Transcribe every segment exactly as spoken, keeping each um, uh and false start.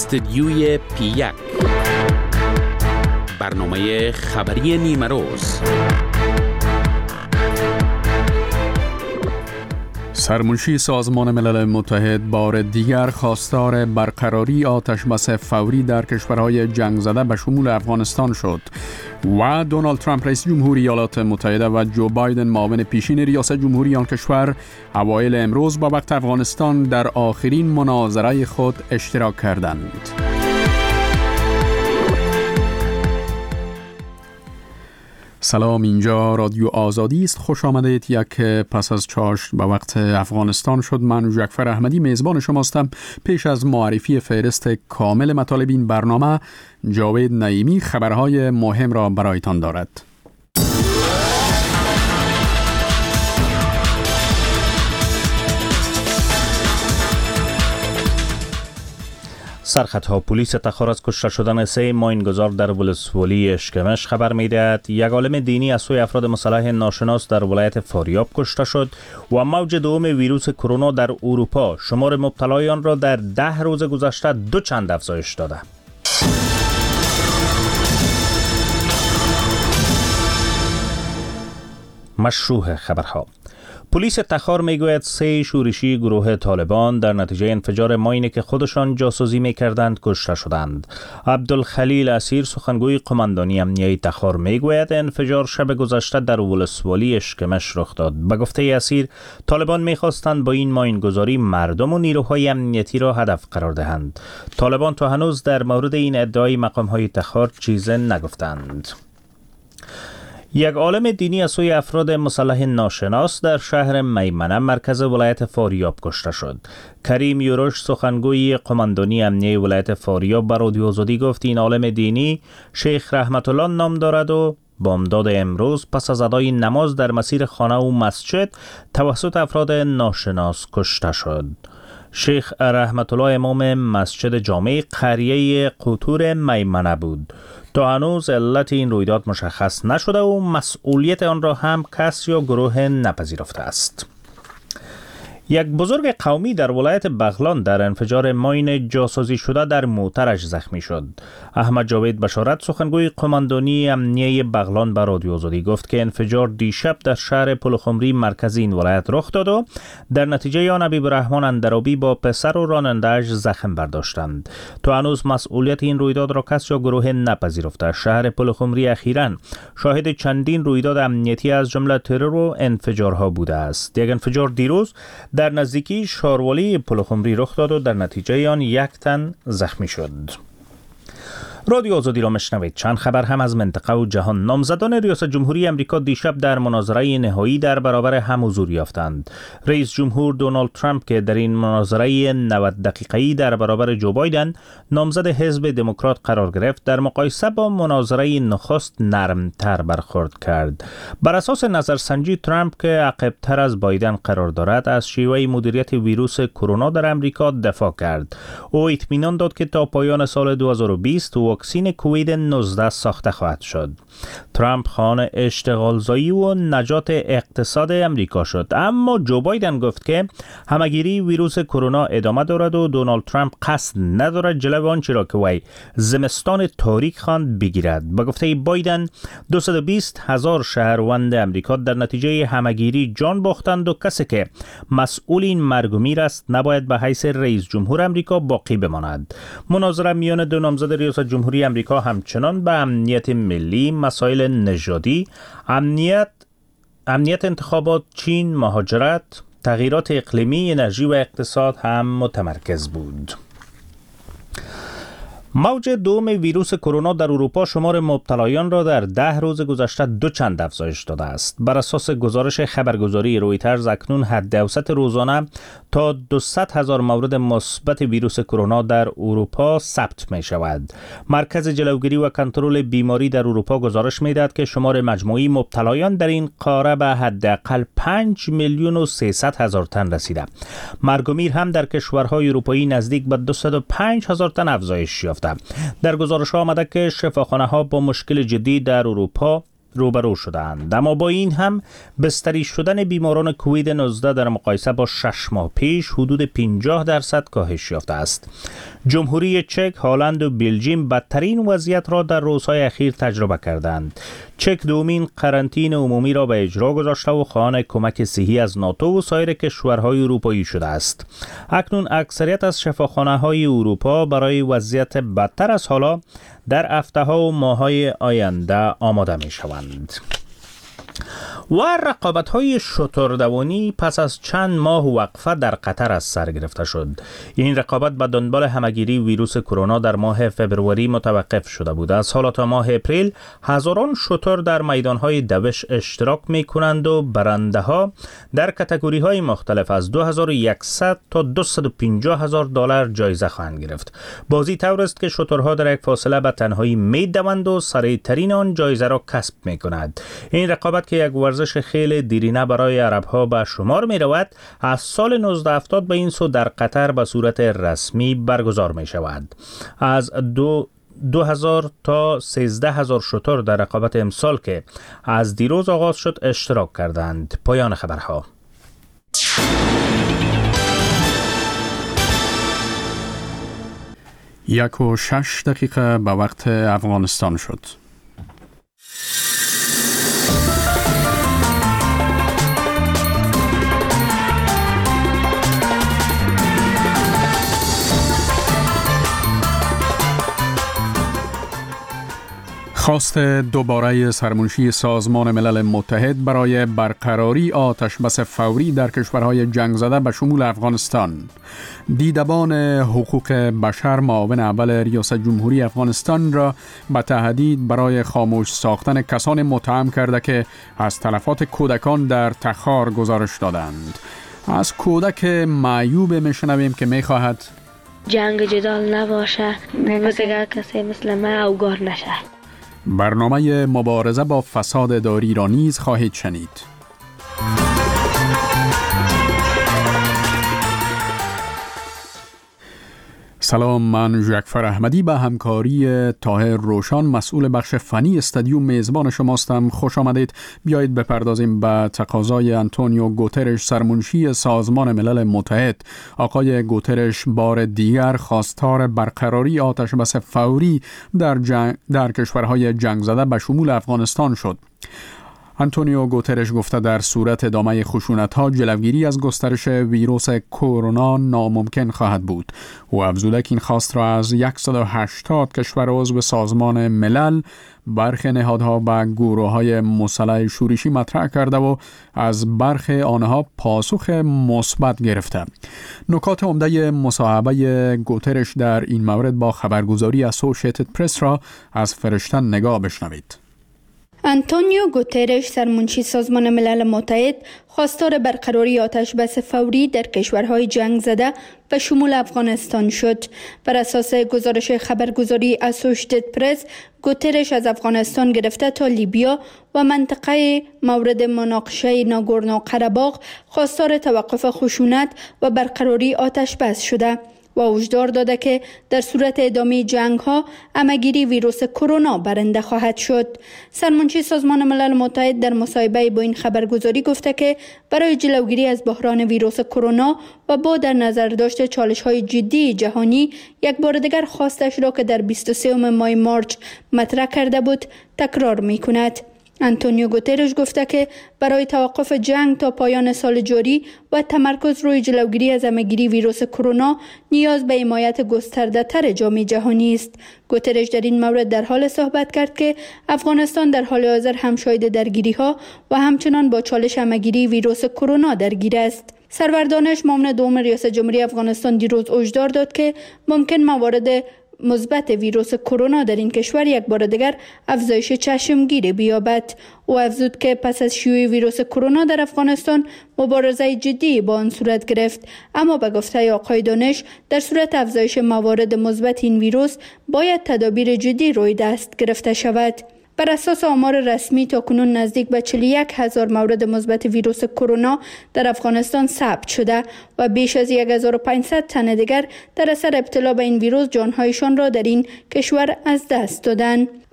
استدیوی پی یک، برنامه خبری نیمه روز. سرمنشی سازمان ملل متحد بار دیگر خواستار برقراری آتشبس فوری در کشورهای جنگ زده به شمول افغانستان شد و دونالد ترامپ رئیس جمهوری ایالات متحده و جو بایدن معاون پیشین ریاست جمهوری آن کشور اوایل امروز با وقت افغانستان در آخرین مناظره خود اشتراک کردند. سلام، اینجا رادیو آزادی است. خوش آمدید. یک پس از چاشت به وقت افغانستان شد. من جعفر احمدی میزبان شماستم. پیش از معرفی فهرست کامل مطالب این برنامه، جاوید نعیمی خبرهای مهم را برایتان دارد. سرخطها پلیس تخار از کشته شدن سه ماینگذار در ولسوالی اشکمش خبر می‌دهد. یک عالم دینی از سوی افراد مسلح ناشناس در ولایت فاریاب کشته شد و موج دوم ویروس کرونا در اروپا شمار مبتلایان را در ده روز گذشته دو چند افزایش داده. مشروع خبرها. پلیس تخار میگوید سه شورشی گروه طالبان در نتیجه انفجار ماینی که خودشان جاسوسی میکردند کشته شدند. عبدالخلیل اسیر سخنگوی قماندانی امنیه تخار میگوید انفجار شب گذشته در ولسوالی اشکمش رخ داد. به گفته اسیر، طالبان میخواستند با این ماینگذاری مردم و نیروهای امنیتی را هدف قرار دهند. طالبان تا هنوز در مورد این ادعای مقامهای تخار چیزی نگفتند. یک عالم دینی از سوی افراد مسلح ناشناس در شهر میمنه مرکز ولایت فاریاب کشته شد. کریم یوروش سخنگوی قماندانی امنیه ولایت فاریاب به رادیو آزادی گفت این عالم دینی شیخ رحمت الله نام دارد و بامداد امروز پس از ادای نماز در مسیر خانه و مسجد توسط افراد ناشناس کشته شد. شیخ رحمت الله امام مسجد جامع قریه قطور میمنه بود. تا هنوز علت این رویداد مشخص نشده و مسئولیت آن را هم کس یا گروه نپذیرفته است. یک بزرگ قومی در ولایت بغلان در انفجار ماین جاسوسی شده در موترش زخمی شد. احمد جاوید بشارت سخنگوی قماندانی امنیه بغلان به رادیو آزادی گفت که انفجار دیشب در شهر پلخمری مرکزی این ولایت رخ داد و در نتیجه آن حبیب الرحمن اندرابی با پسر و راننده‌اش زخم برداشتند. تا هنوز مسئولیت این رویداد را کس یا گروه نپذیرفته. شهر پلخمری اخیراً شاهد چندین رویداد امنیتی از جمله ترور و انفجارها بوده است. یک انفجار دیروز در نزدیکی شاروالی پلخمری رخ داد و در نتیجه آن یک تن زخمی شد. رادیو آزادی را مشنوید. چند خبر هم از منطقه و جهان. نامزدان ریاست جمهوری امریکا دیشب در مناظره نهایی در برابر هم حضور یافتند. رئیس جمهور دونالد ترامپ که در این مناظره نود دقیقه‌ای در برابر جو بایدن نامزد حزب دموکرات قرار گرفت، در مقایسه با مناظره نخست نرمتر برخورد کرد. بر اساس نظرسنجی ترامپ که عقب‌تر از بایدن قرار دارد از شیوه مدیریت ویروس کرونا در امریکا دفاع کرد. او اطمینان داد که تا پایان سال دو هزار و بیست واکسین کووید نوزده ساخته خواهد شد. ترامپ خواهان اشتغالزایی و نجات اقتصاد امریکا شد، اما جو بایدن گفت که همگیری ویروس کرونا ادامه دارد و دونالد ترامپ قصد ندارد جلو آنچه را که وی زمستان تاریک خواند بگیرد. با گفته بایدن دویست و بیست هزار شهروند امریکا در نتیجه همگیری جان باختند و کسی که مسئول این مرگ و میر است نباید به حیث رئیس جمهور امریکا باقی بماند. مناظره میان دو نامزد ریاست جمهوری امریکا همچنان به امنیت ملی، مسائل نژادی، امنیت امنیت انتخابات، چین، مهاجرت، تغییرات اقلیمی، انرژی و اقتصاد هم متمرکز بود. موج دوم ویروس کرونا در اروپا شمار مبتلایان را در ده روز گذشته دو چند افزایش داده است. بر اساس گزارش خبرگزاری رویترز اکنون حد اوسط روزانه تا دویست هزار مورد مثبت ویروس کرونا در اروپا ثبت می شود. مرکز جلوگیری و کنترل بیماری در اروپا گزارش می دهد که شمار مجموعی مبتلایان در این قاره به حداقل پنج میلیون و سیصد هزار تن رسیده. مرگ و میر هم در کشورهای اروپایی نزدیک به دویست و پنج هزار تن افزایش یافته. در گزارش ها آمده که شفاخانه ها با مشکل جدی در اروپا روبرو شدند. اما با این هم بستری شدن بیماران کووید نوزده در مقایسه با شش ماه پیش حدود پنجاه درصد کاهش یافته است. جمهوری چک، هلند و بلژیم بدترین وضعیت را در روزهای اخیر تجربه کردند. چک دومین قرنطینه عمومی را به اجرا گذاشته و خواهان کمک صحی از ناتو و سایر کشورهای اروپایی شده است. اکنون اکثریت از شفاخانه‌های اروپا برای وضعیت بدتر از حالا در هفته‌ها و ماه‌های آینده آماده می‌شوند. و رقابت‌های شتردوانی پس از چند ماه وقفه در قطر از سر گرفته شد. این رقابت به دنبال همه‌گیری ویروس کرونا در ماه فوریه متوقف شده بود. از حالا تا ماه اپریل هزاران شتر در میدان‌های دوش اشتراک می‌کنند و برنده‌ها در کاتگوری‌های مختلف از دو هزار و صد تا دویست و پنجاه هزار دلار جایزه خواهند گرفت. بازی طور است که شترها در یک فاصله به تنهایی می‌دوند و سریع‌ترین آن جایزه را کسب می‌کند. این رقابت که یک ورزش خیلی دیرینه برای عرب‌ها به شمار می رود، از سال نوزده هفتاد به این سو در قطر به صورت رسمی برگزار می شود. از دو دو هزار تا سیزده هزار شتر در رقابت امسال که از دیروز آغاز شد اشتراک کردند. پایان خبرها. یک و شش دقیقه به وقت افغانستان شد. خواست دوباره سرمنشی سازمان ملل متحد برای برقراری آتش بس فوری در کشورهای جنگ زده به شمول افغانستان. دیدبان حقوق بشر معاون اول ریاست جمهوری افغانستان را به تهدید برای خاموش ساختن کسان متهم کرده که از تلفات کودکان در تخار گزارش دادند. از کودک معیوب میشنویم که میخواهد جنگ جدال نباشه، دیگر کسی مثل من اوگار نشه. برنامه مبارزه با فساد داری را نیز خواهید شنید. سلام، من ژکفر احمدی به همکاری طاهر روشان مسئول بخش فنی استادیوم میزبان شماستم. خوش آمدید. بیایید بپردازیم به تقاضای آنتونیو گوترش سرمنشی سازمان ملل متحد. آقای گوترش بار دیگر خواستار برقراری آتش بس فوری در, جنگ در کشورهای جنگ زده به شمول افغانستان شد. آنتونیو گوترش گفته در صورت ادامه خشونت‌ها جلوگیری از گسترش ویروس کرونا ناممکن خواهد بود. او افزوده که این خواست را از صد و هشتاد کشور عضو سازمان ملل برخی نهادها و گروه‌های مسلح شورشی مطرح کرده و از برخی آنها پاسخ مثبت گرفته. نکات عمده مصاحبه گوترش در این مورد با خبرگزاری اسوسییتد پرس را از فرشته نگاه بشنوید. آنتونیو گوترش سرمنشی سازمان ملل متحد خواستار برقراری آتش بس فوری در کشورهای جنگ زده و شمول افغانستان شد. بر اساس گزارش خبرگزاری اسوسییتد پرس، گوترش از افغانستان گرفته تا لیبیا و منطقه مورد مناقشه ناگورنو قره‌باغ خواستار توقف خشونت و برقراری آتش بس شده و هشدار داده که در صورت ادامه جنگ ها همه‌گیری ویروس کرونا برنده خواهد شد. سرمنشی سازمان ملل متحد در مصاحبه با این خبرگزاری گفته که برای جلوگیری از بحران ویروس کرونا و با در نظر داشت چالش های جدی جهانی، یک بار دیگر خواستش را که در بیست و سوم ماه مارچ مطرح کرده بود تکرار می کند. آنتونیو گوترش گفته که برای توقف جنگ تا پایان سال جاری و تمرکز روی جلوگیری از همه‌گیری ویروس کرونا نیاز به حمایت گسترده تر جامعه جهانی است. گوترش در این مورد در حال صحبت کرد که افغانستان در حال حاضر هم شاهد درگیری ها و همچنان با چالش همه‌گیری ویروس کرونا درگیر است. سرور دانش معاون دوم ریاست جمهوری افغانستان دیروز هشدار داد که ممکن موارد مثبت ویروس کرونا در این کشور یک بار دیگر افزایش چشمگیری بیابد. او افزود که پس از شیوع ویروس کرونا در افغانستان مبارزه جدی با آن صورت گرفت، اما به گفته آقای دانش در صورت افزایش موارد مثبت این ویروس باید تدابیر جدی روی دست گرفته شود. بر اساس آمار رسمی تاکنون نزدیک به چهل و یک هزار مورد مثبت ویروس کرونا در افغانستان ثبت شده و بیش از هزار و پانصد تن دیگر در اثر ابتلا به این ویروس جانهایشان را در این کشور از دست دادند.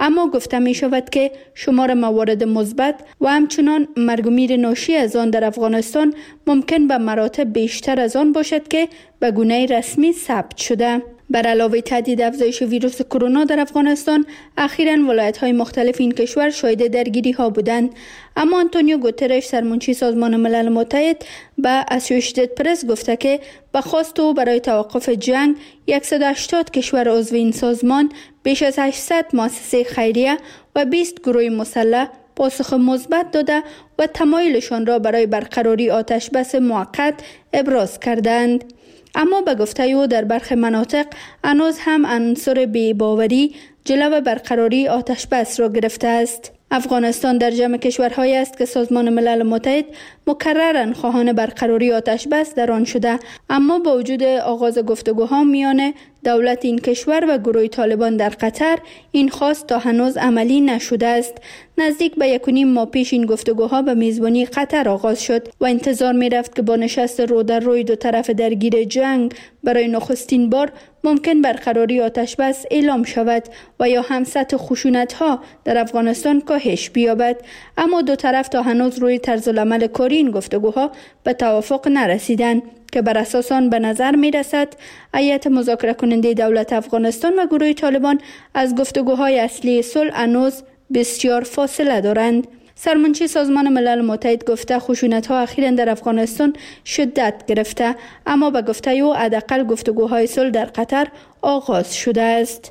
اما گفته می شود که شمار موارد مثبت و همچنان مرگ و میر ناشی از آن در افغانستان ممکن به مراتب بیشتر از آن باشد که به گونه رسمی ثبت شده. بر علاوه تهدید افزایش ویروس کرونا در افغانستان، اخیراً ولایت‌های مختلف این کشور شاهد درگیری‌ها بودند. اما آنتونیو گوترش، سرمنشی سازمان ملل متحد، به اسوشیتد پرس گفته که به خواست او برای توقف جنگ صد و هشتاد کشور عضو این سازمان، بیش از هشتصد مؤسسه خیریه و بیست گروه مسلح پاسخ مثبت داده و تمایلشان را برای برقراری آتش بس موقت ابراز کردند. اما به گفته او در برخی مناطق هنوز هم عنصر بی‌باوری جلو برقراری آتش بس را گرفته است. افغانستان در جمع کشورهایی است که سازمان ملل متحد مکرراً خواهان برقراری آتش بس در آن شده، اما با وجود آغاز گفتگوها میان دولت این کشور و گروه طالبان در قطر، این خواست تا هنوز عملی نشده است. نزدیک به یک و نیم ماه پیش این گفتگوها به میزبانی قطر آغاز شد و انتظار می رفت که با نشست رو در روی دو طرف درگیر جنگ برای نخستین بار ممکن برقراری آتش بس اعلام شود و یا هم سطح خشونت ها در افغانستان کاهش بیابد. اما دو طرف تا هنوز روی طرز العمل کاری این گفتگوها به توافق نرسیدند که بر اساس آن به نظر می رسد هیئت مذاکره کننده دولت افغانستان و گروه طالبان از گفتگوهای اصلی صلح هنوز بسیار فاصله دارند. سرمنشی سازمان ملل متحد گفته خشونت‌ها اخیراً در افغانستان شدت گرفته، اما به گفته او حداقل گفتگوهای صلح در قطر آغاز شده است.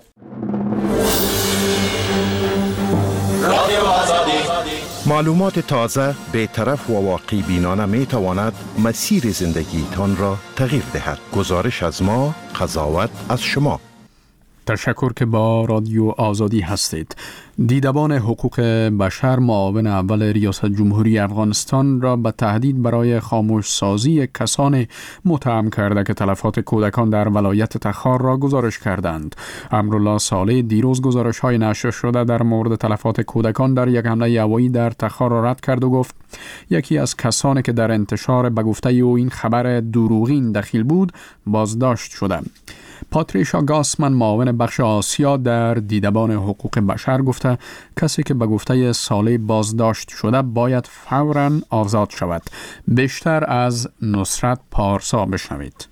معلومات تازه، بی‌طرف و واقعی بینانه می تواند مسیر زندگیتان را تغییر دهد. گزارش از ما، قضاوت از شما. تشکر که با رادیو آزادی هستید. دیدبان حقوق بشر معاون اول ریاست جمهوری افغانستان را به تهدید برای خاموش سازی کسان متهم کرده که تلفات کودکان در ولایت تخار را گزارش کردند. امرالله صالح دیروز گزارش های نشر شده در مورد تلفات کودکان در یک حمله هوایی در تخار را رد کرد و گفت یکی از کسانی که در انتشار به گفته او این خبر دروغین دخیل بود بازداشت شده. پاتریشا گاسمن معاون بخش آسیا در دیدبان حقوق بشر گفته کسی که به گفته صالح بازداشت شده باید فوراً آزاد شود. بیشتر از نصرت پارسا بشنوید.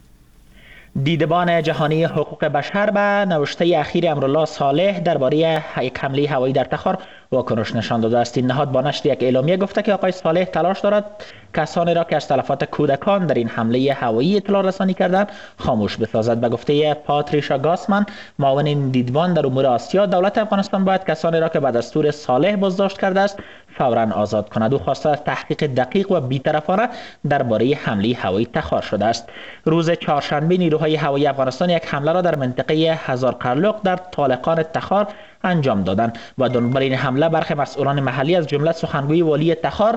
دیدبان جهانی حقوق بشر به نوشته اخیر امرالله صالح درباره یک حمله هوایی در تخار واکنش نشان داده است. این نهاد با نشر یک اعلامیه گفته که آقای صالح تلاش دارد کسانی را که از تلفات کودکان در این حمله هوایی اطلاع رسانی کردند خاموش بسازد. به گفته پاتریشا گاسمن معاون این دیدبان در امور آسیا، دولت افغانستان باید کسانی را که به دستور صالح بازداشت کرده است فوراً آزاد کند. او خواسته است تحقیق دقیق و بی‌طرفانه درباره حمله هوایی تخار شده است. روز چهارشنبه نیروهای هوایی افغانستان یک حمله را در منطقه هزار قرلق در طالقان تخار انجام دادند و دنبال این حمله برخی مسئولان محلی از جمله سخنگوی والی تخار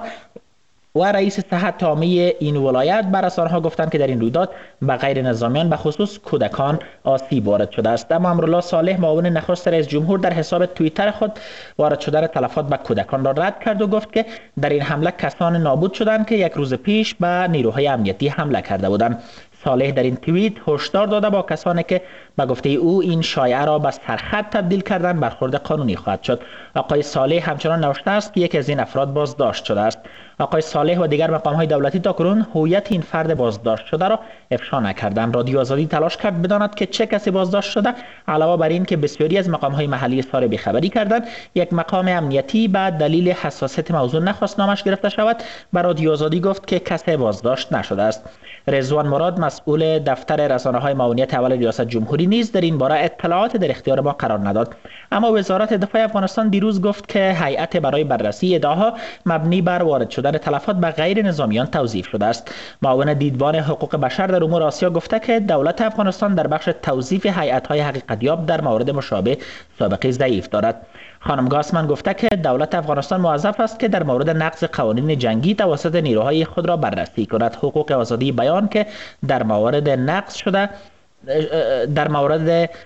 و رئیس صحت عامه این ولایت بر رسانه‌ها گفتند که در این رویداد به غیر نظامیان به خصوص کودکان آسیب وارد شده است. اما امرالله صالح معاون نخست رئیس جمهور در حساب توییتر خود وارد شدن تلفات به کودکان را رد کرد و گفت که در این حمله کسان نابود شدند که یک روز پیش به نیروهای امنیتی حمله کرده بودند. صالح در این توییت هشدار داده با کسانی که به گفته او این شایعه را به سرخط تبدیل کردن برخورد قانونی خواهد شد. آقای صالح همچنان نوشته است که یکی از این افراد بازداشت شده است. آقای صالح و دیگر مقام‌های دولتی تاکنون هویت این فرد بازداشت شده را افشا نکردند. رادیو آزادی تلاش کرد بداند که چه کسی بازداشت شده. علاوه بر این که بسیاری از مقام‌های محلی اظهار بی‌خبری کردند، یک مقام امنیتی به دلیل حساسیت موضوع نخواست نامش گرفته شود. بر رادیو آزادی گفت که کسی بازداشت نشده است. رضوان مراد مسئول دفتر رسانه‌های معاونیت اول ریاست جمهوری نیز در این باره اطلاعات در اختیار ما قرار نداد. اما وزارت دفاع افغانستان دیروز گفت که هیئت برای بررسی ادعاها مبنی بر وارد شدن تلفات به غیر نظامیان توظیف شده است. معاون دیدبان حقوق بشر در امور آسیا گفته که دولت افغانستان در بخش توظیف هیئت‌های حقیقت‌یاب در مورد مشابه سابقه ضعیف دارد. خانم گاسمن گفته که دولت افغانستان موظف است که در مورد نقض قوانین جنگی توسط نیروهای خود را بررسی کند. حقوق آزادی بیان که در مورد نقض شده در مورد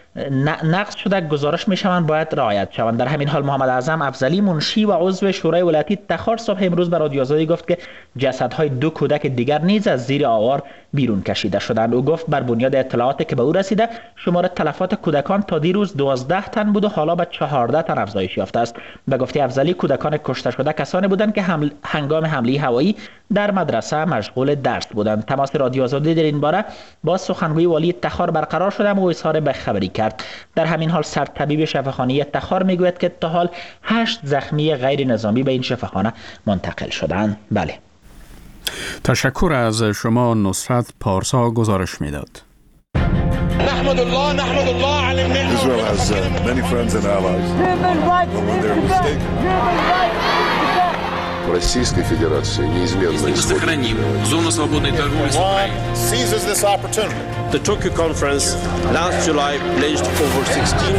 نقض شده گزارش میشوند باید رعایت شوند. در همین حال محمد اعظم افضلی منشی و عضو شورای ولایتی تخار صبح امروز به رادیو آزادی گفت که جسدهای دو کودک دیگر نیز از زیر آوار بیرون کشیده شدند. او گفت بر بنیاد اطلاعاتی که به او رسیده شمار تلفات کودکان تا دیروز دوازده تن بود و حالا به چهارده تن افزایش یافته است. به گفته افضلی کودکان کشته شده کسانی بودند که حمل... هنگام حمله هوایی در مدرسه مشغول درس بودند. تماس رادیو آزادی در این باره با سخنگوی والی تخار برقرار شده و اظهار به خبری کرد. در همین حال سرطبیب شفاخانه تخار میگوید که تا حال هشت زخمی غیر نظامی به این شفاخانه منتقل شدند. بله. تشکر از شما نصرت پارسا گزارش میداد. نحمد الله نحمد الله علی الملل. Israel has uh, many friends and allies. But when they're mistaken. Российской Федерации неизменно сохраним зону свободной торговли с Украиной. Seizes this opportunity. The Tokyo conference last July pledged over sixteen.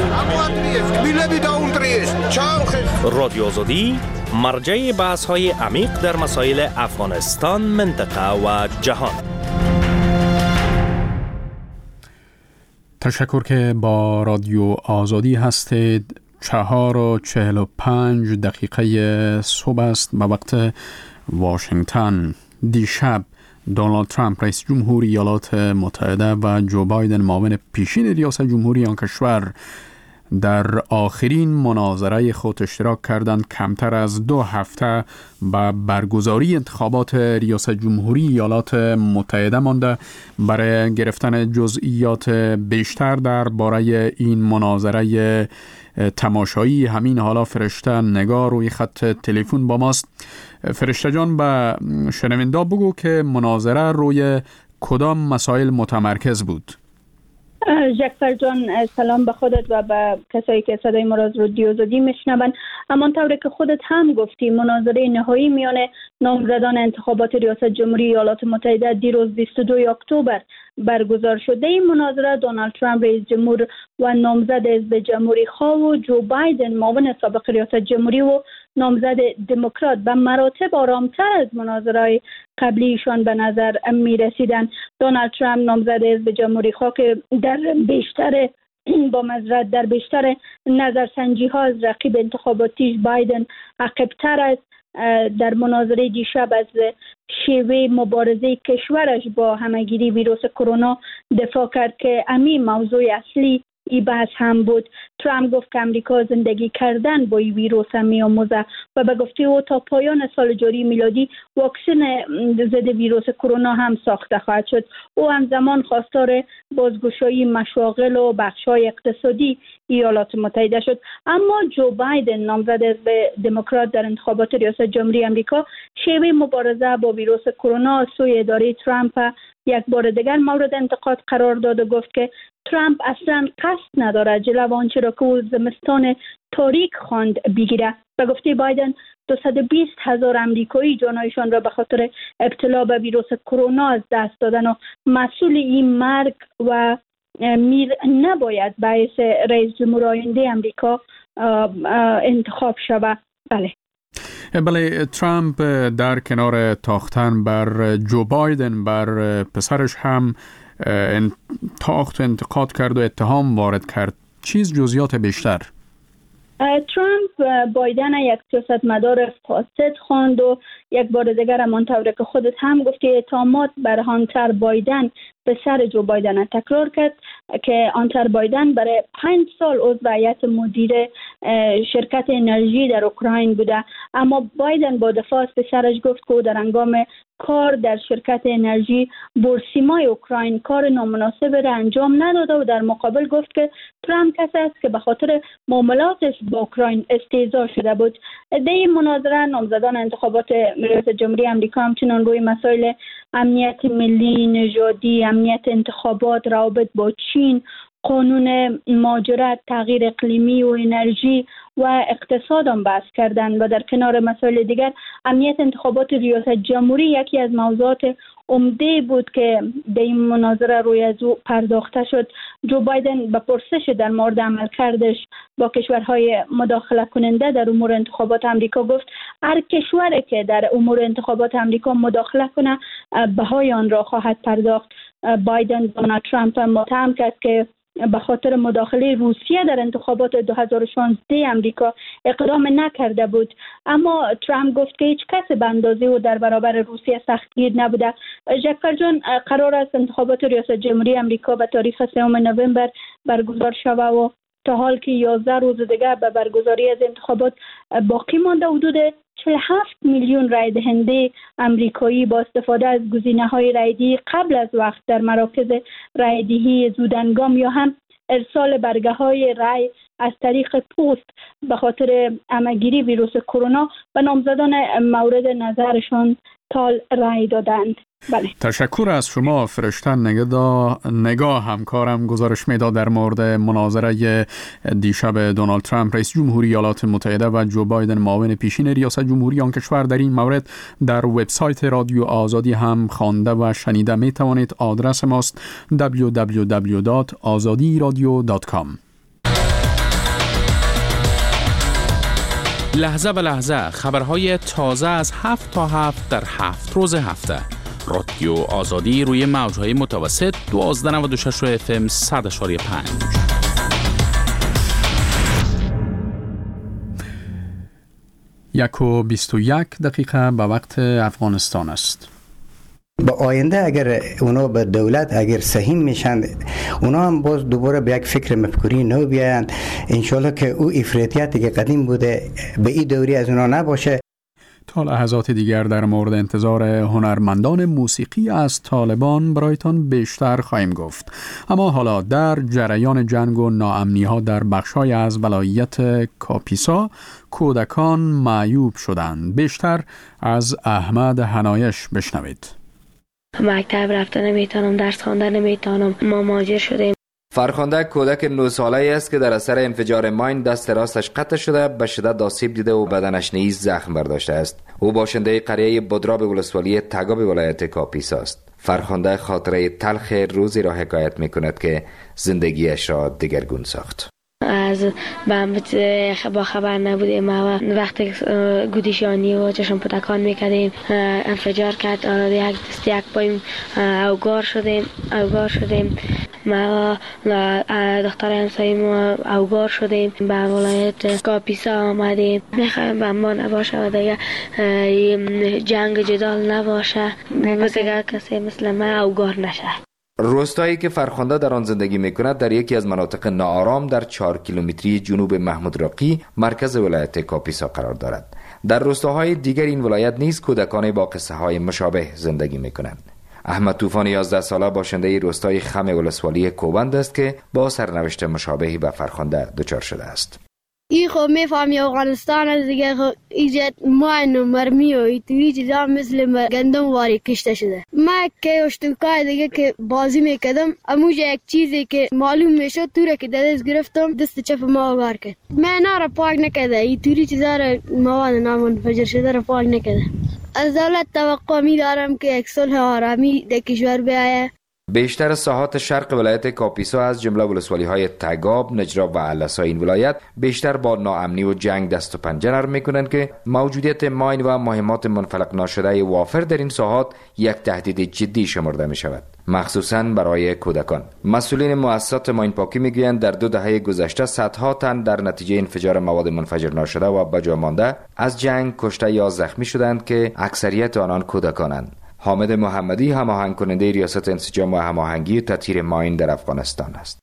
رادیو آزادی مرجع بحث‌های عمیق در مسائل افغانستان، منطقه و جهان. تشکر که با رادیو آزادی هستید. چهار و چهل و پنج دقیقه صبح است به وقت واشنگتن. دیشب دونالد ترامپ رئیس جمهور ایالات متحده و جو بایدن معاون پیشین ریاست جمهوری آن کشور در آخرین مناظره خود اشتراک کردند. کمتر از دو هفته به برگزاری انتخابات ریاست جمهوری ایالات متحده مانده. برای گرفتن جزئیات بیشتر درباره این مناظره تماشایی همین حالا فرشته نگار روی خط تلفن با ماست. فرشته جان، به شنوندا بگو که مناظره روی کدام مسائل متمرکز بود؟ جعفر جان، سلام به خودت و به کسایی که صدای ما را از رادیو آزادی میشنوند. همانطور که خودت هم گفتی، مناظره نهایی میان نامزدان انتخابات ریاست جمهوری ایالات متحده دیروز بیست و دوم اکتبر برگزار شده. این مناظره دونالد ترامپ رئیس جمهور و نامزد حزب جمهوری خواه و جو بایدن معاون سابق ریاست جمهوری و نامزد دموکرات به مراتب آرامتر از مناظرهای قبلیشان به نظر می رسیدن. دونالد ترامپ نامزد حزب جمهوری خواه که در بیشتر با مزرعت در بیشتر نظرسنجی ها از رقیب انتخاباتیش بایدن عقب‌تر است، در مناظره دیشب از شیوه مبارزه کشورش با همه‌گیری ویروس کرونا دفاع کرد که همین موضوع اصلی این بحث هم بود. ترامپ گفت که امریکا زندگی کردن با این ویروس هم می‌آموزه و به گفته او تا پایان سال جاری میلادی واکسن ضد ویروس کرونا هم ساخته خواهد شد. او همزمان خواستار بازگشایی مشاغل و بخش‌های اقتصادی ایالات متحده شد. اما جو بایدن نامزد حزب دموکرات در انتخابات ریاست جمهوری آمریکا شیوه مبارزه با ویروس کرونا از سوی اداره ترامپ یک بار دیگر مورد انتقاد قرار داد و گفت که ترامپ اصلا قصد ندارد جلو آنچه را که او زمستان تاریک خواند بگیره. به گفته بایدن دویست و بیست هزار امریکایی جانایشان را به خاطر ابتلا به ویروس کرونا از دست دادن و مسئول این مرگ و میر نباید باعث رئیس جمهور آینده امریکا انتخاب شود. بله. بله، ترامپ در کنار تاختن بر جو بایدن بر پسرش هم تاخت انتقاد کرد و اتهام وارد کرد. چیز جزئیات بیشتر؟ ترامپ بایدن یک سیاستمدار فاسد خواند و یک بار دیگر همانطور که خودت هم گفتی اتهامات بر هانتر بایدن پسر جو بایدن تکرار کرد که هانتر بایدن برای پنج سال عضو هیئت مدیر شرکت انرژی در اوکراین بوده. اما بایدن با دفاع از پسرش گفت که او در هنگام کار در شرکت انرژی بورسیمای اوکراین کار نامناسب را انجام نداده و در مقابل گفت که ترامپ کسی است که به خاطر معاملاتش با اوکراین استهزا شده بود. در این مناظره نامزدان انتخابات ریاست جمهوری آمریکا همچنان روی مسائل امنیت ملی، نژادی، امنیت انتخابات، روابط با چین، قانون مهاجرت، تغییر اقلیمی و انرژی و اقتصاد هم بحث کردند و در کنار مسائل دیگر امنیت انتخابات ریاست جمهوری یکی از موضوعات عمده بود که در این مناظره روی از او پرداخته شد. جو بایدن به پرسش در مورد عملکردش با کشورهای مداخله کننده در امور انتخابات آمریکا گفت هر کشوری که در امور انتخابات آمریکا مداخله کنه بهای آن را خواهد پرداخت. بایدن دونالد ترامپ متهم کرد که به خاطر مداخله روسیه در انتخابات دو هزار و شانزده امریکا اقدام نکرده بود، اما ترامپ گفت که هیچ کس به اندازه او در برابر روسیه سختگیر نبوده. جعفر جان، قرار است انتخابات ریاست جمهوری امریکا به تاریخ سوم نوامبر برگزار شود و تا حال که یازده روز دیگر به برگزاری از انتخابات باقی مانده. حدود چهل و هفت میلیون رای دهنده امریکایی با استفاده از گزینه‌های رایدهی قبل از وقت در مراکز رایدهی زودهنگام یا هم ارسال برگه‌های رای از طریق پست به خاطر همه‌گیری ویروس کرونا به نامزدان مورد نظرشان تال رای دادند. بله. تشکر از شما فرشته نگاه نگاه همکارم گزارش میداد در مورد مناظره دیشب دونالد ترامپ رئیس جمهوری ایالات متحده و جو بایدن معاون پیشین ریاست جمهوری آن کشور. در این مورد در وبسایت رادیو آزادی هم خوانده و شنیده می توانید. آدرس ماست دبلیو دبلیو دبلیو دات آزادی رادیو دات کام. لحظه به لحظه خبرهای تازه از هفت تا هفت در هفت روز هفته. رادیو آزادی روی موجهای متوسط دوازده نود و شش اف ام صد اشاری پنج. یک و بیست و یک دقیقه به وقت افغانستان است. با آینده اگر اونا به دولت اگر سهیم میشن، اونا هم باز دوباره به یک فکر مفکوری نو بیایند. انشالله که او افراطیتی که قدیم بوده به این دوری از اونا نباشه. تا لحظات دیگر در مورد انتظار هنرمندان موسیقی از طالبان برایتان بیشتر خواهیم گفت. اما حالا در جریان جنگ و ناامنی ها در بخشای از ولایت کاپیسا کودکان معیوب شدند. بیشتر از احمد حنایش بشنوید. مکتب رفتن نمیتونم، درس خواندن نمیتونم، ما مهاجر شدیم. فرخنده کودک نه ساله است که در اثر انفجار ماین دست راستش قطع شده، به شدت آسیب دیده و بدنش نیز زخم برداشته است. او باشنده قریه بدراب ولسوالی تگاب ولایت کاپیسا است. فرخنده خاطره تلخ روزی را حکایت میکند که زندگیش را دگرگون ساخت. از بمبت با خبر نبودیم و وقتی گودیشانی و چشم پتکان میکردیم انفجار کرد. یک دست یک پایم اوگار شدیم اوگار شدیم ما دختر همساییم اوگار شدیم. به ولایت کاپیسا آمدیم. میخوایم بمبا نباشه و دیگه جنگ جدال نباشه و دیگه کسی مثل ما اوگار نشه. روستایی که فرخنده در آن زندگی میکند در یکی از مناطق ناآرام در چهار کیلومتری جنوب محمود راقی مرکز ولایت کاپیسا قرار دارد. در روستاهای دیگر این ولایت نیز کودکان با قصه های مشابه زندگی میکنند. احمد طوفان یازده ساله باشنده روستای خم ولسوالی کوبند است که با سرنوشت مشابهی به فرخنده دچار شده است. ای خب میفهمی افغانستان از دیگه خب ایجاد ماین و مرمی و ایتوی چیزا مثل گندم واری کشته شده. من که اشتوکای دیگه که بازی میکردم اموجه یک چیزی که معلوم میشد توره که دست گرفتم دست چپ ما وار کرد. من نارا پاک نکرده ایتوی چیزا را مواد نامنفجر شده را پاک نکرده. از دولت توقع می دارم که یک صلح آرامی در کشور بیاید. بیشتر ساحات شرق ولایت کاپیسا از جمله ولسوالی های تگاب، نجراب و علسا این ولایت بیشتر با ناامنی و جنگ دست و پنجه نرم میکنند که موجودیت ماین و مهمات منفلق ناشده وافر در این ساحات یک تهدید جدی شمرده می شود، مخصوصاً برای کودکان. مسئولین مؤسسات ماین پاکی میگویند در دو دهه گذشته صدها تن در نتیجه انفجار مواد منفجر ناشده و بجا مانده از جنگ کشته یا زخمی شدند که اکثریت آنان کودکانند. حامد محمدی هماهنگ کننده ریاست انسجام و هماهنگی و تطهیر ماین در افغانستان است.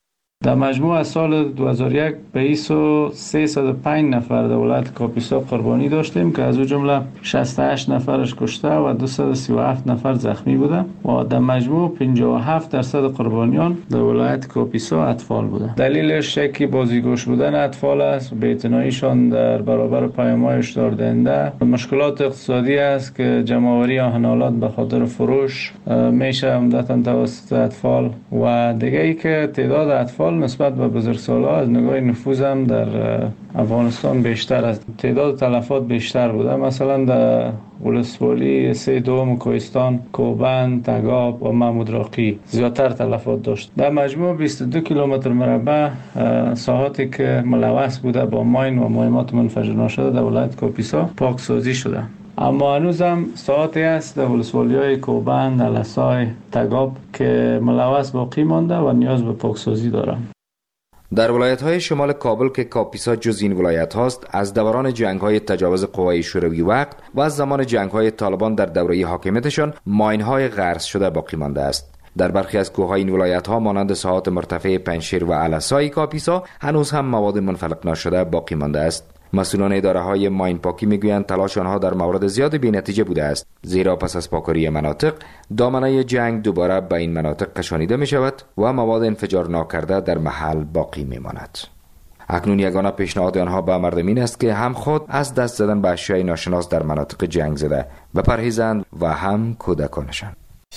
در مجموع از سال دو هزار و یک به بیست و سیصد و پنج نفر در ولایت کاپیسا قربانی داشتیم که از او جمله شصت و هشت نفرش کشته و دویست و سی و هفت نفر زخمی بودند و در مجموع پنجاه و هفت درصد قربانیان در ولایت کاپیسا اطفال بودند. دلیلش شکی بازیگوش بودن اطفال است، بی‌اعتناییشان در برابر پیام‌های هشدار دهنده. مشکلات اقتصادی است که جمع‌آوری آهن‌آلات به خاطر فروش میشه عمدتاً توسط اطفال و دیگه ای که تعداد اطفال نسبت به بزرگسال‌ها از نگاه نفوذ هم در افغانستان بیشتر است. تعداد تلفات بیشتر بوده. مثلا در ولسوالی سه دوم کوهستان، کوبند، تگاب و محمود راقی زیادتر تلفات داشت. در مجموع بیست و دو کیلومتر مربع ساحاتی که ملوث بوده با ماین و مهمات منفجر ناشده در ولایت کاپیسا پاکسازی شده. اما هنوزم ساعتی است در ولسوالی‌های کوبند، الاسای، تگاب که ملوث باقی مانده و نیاز به پاکسازی دارم. در ولایت‌های شمال کابل که کاپیسا جز این ولایت هاست، از دوران جنگ‌های تجاوز قوای شوروی وقت و از زمان جنگ‌های طالبان در دوره حاکمیتشان ماین‌های غرس شده باقی مانده است. در برخی از کوههای این ولایت‌ها مانند ساحات مرتفع پنجشیر و الاسای کاپیسا هنوز هم مواد منفلق نشده باقی مانده است. مسئولان اداره‌های ماین پاکی میگویند تلاش آنها در موارد زیاد بی‌نتیجه بوده است، زیرا پس از پاکاری مناطق دامنه جنگ دوباره به این مناطق کشانیده می شود و مواد انفجار ناکرده در محل باقی می ماند. اکنون یگانه پیشنهاد آنها به مردم این است که هم خود از دست زدن به اشیاء ناشناس در مناطق جنگ زده بپرهیزند و هم کودکانشان.